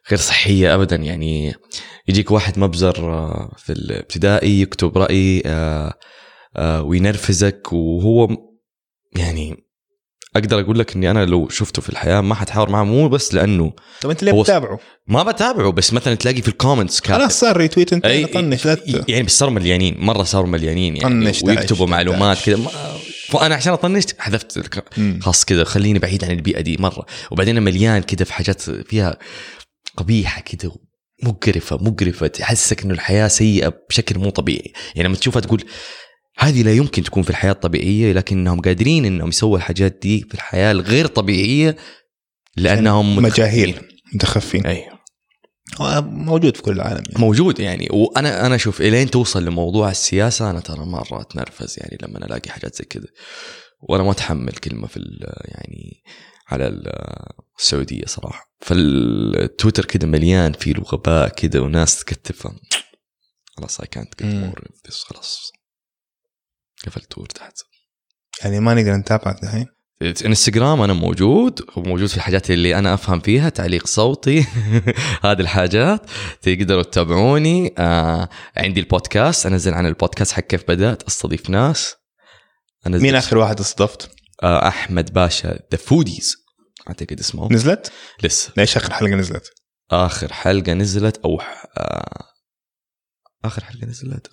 غير صحية أبدا. يعني يجيك واحد مبزر في الابتدائي يكتب رأي وينرفزك، وهو يعني أقدر أقول لك إني أنا لو شفته في الحياة ما حتحاور معه، مو بس لأنه طب أنت ليه بتابعه؟ ما بتابعه، بس مثلا تلاقي في الكومنتس خلاص صار ريتويت أنت طنش يعني بس صاروا مليانين مرة، صاروا مليانين يعني ويكتبوا معلومات كذا. فأنا عشان أطنشت حذفت خاص كذا، خليني بعيد عن البيئة دي مرة. وبعدين مليان كذا في حاجات فيها قبيحة كذا، مقرفة تحسسك إنه الحياة سيئة بشكل مو طبيعي. يعني لما تشوفها تقول هذه لا يمكن تكون في الحياة الطبيعية، لكنهم قادرين إنهم يسووا الحاجات دي في الحياة الغير طبيعية لأنهم مجاهيل متخفين. أيوه موجود في كل العالم يعني. موجود يعني. وأنا أشوف إلين توصل لموضوع السياسة أنا ترى مرة أتنرفز يعني لما أنا ألاقي حاجات زي كذا، وأنا ما أتحمل كلمة في يعني على السعودية صراحة. فالتويتر كده مليان فيه الغباء كده وناس تكتفها. خلاص I can't get more of this. خلاص قفلت وارتحت. يعني ما نقدر نتابعك الحين. انستغرام أنا موجود في الحاجات اللي أنا أفهم فيها، تعليق صوتي هذه الحاجات تقدروا تتابعوني. عندي البودكاست، أنزل عن البودكاست حق كيف بدأت، أستضيف ناس. مين آخر واحد استضفت؟ أحمد باشا The Foodies أعتقد اسمه. نزلت؟ لسه. ليش آخر حلقة نزلت؟ آخر حلقة نزلت أو آخر حلقة نزلت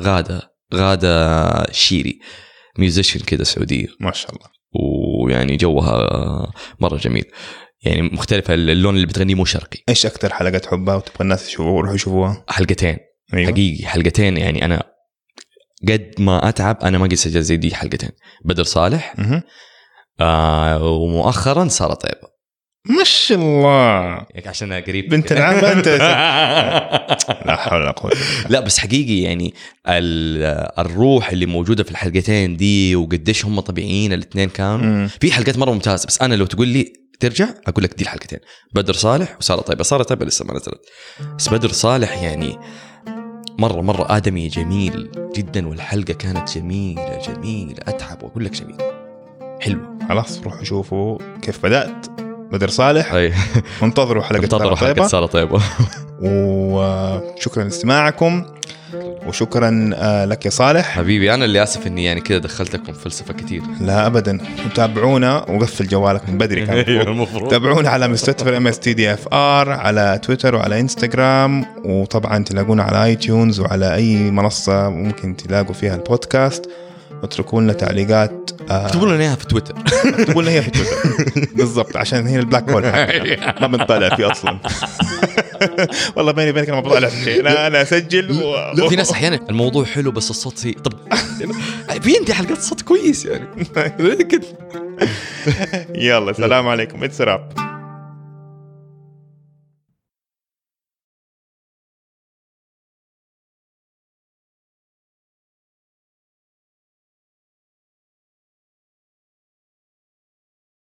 غادة شيري، ميوزيشن كده سعودية ما شاء الله، ويعني جوها مرة جميل، يعني مختلفة. اللون اللي بتغنيه مو شرقي. إيش أكتر حلقة تحبها وتبغى الناس يشوفوها يشوفوها؟ حلقتين. أيوة. حقيقي حلقتين. يعني أنا قد ما أتعب أنا ما قد سجل زي دي حلقتين. بدر صالح ومؤخرا سارة طيبة. ما شاء الله عشان قريب بنت العم أنت. لا حول ولا قوة. لا بس حقيقي يعني الروح اللي موجودة في الحلقتين دي وقديش هم طبيعيين الاثنين كانوا. في حلقات مرة ممتازة، بس أنا لو تقول لي ترجع أقول لك دي الحلقتين، بدر صالح وسارة طيبة. سارة طيبة لسه ما نزلت، بس بدر صالح يعني مرة آدمي جميل جدا، والحلقة كانت جميلة أتعب وأقول لك جميل حلو. خلاص روحوا شوفوا كيف بدأت بدر صالح. انتظروا حلقة سارة طيبة. وشكرا لاستماعكم، وشكرا لك يا صالح حبيبي. أنا اللي آسف إني يعني كده دخلتكم فلسفة كتير. لا أبدا، تابعونا وقفل جوالك من بدري كان تابعونا على مستوى MSTDFR على تويتر وعلى انستغرام، وطبعا تلاقونا على ايتيونز وعلى أي منصة ممكن تلاقوا فيها البودكاست. اتركوا لنا تعليقات، اكتبوا لنا اياها في تويتر. اكتبوا لنا اياها في تويتر بالضبط، عشان هي البلاك هول ما بنطلع فيه اصلا. والله بيني وبينك انا ما بطلع في شيء، انا اسجل في ناس احيانا الموضوع حلو بس الصوت سيء. طب في عندي حلقات صوت كويس يعني كده. يلا سلام عليكم. اتس راب.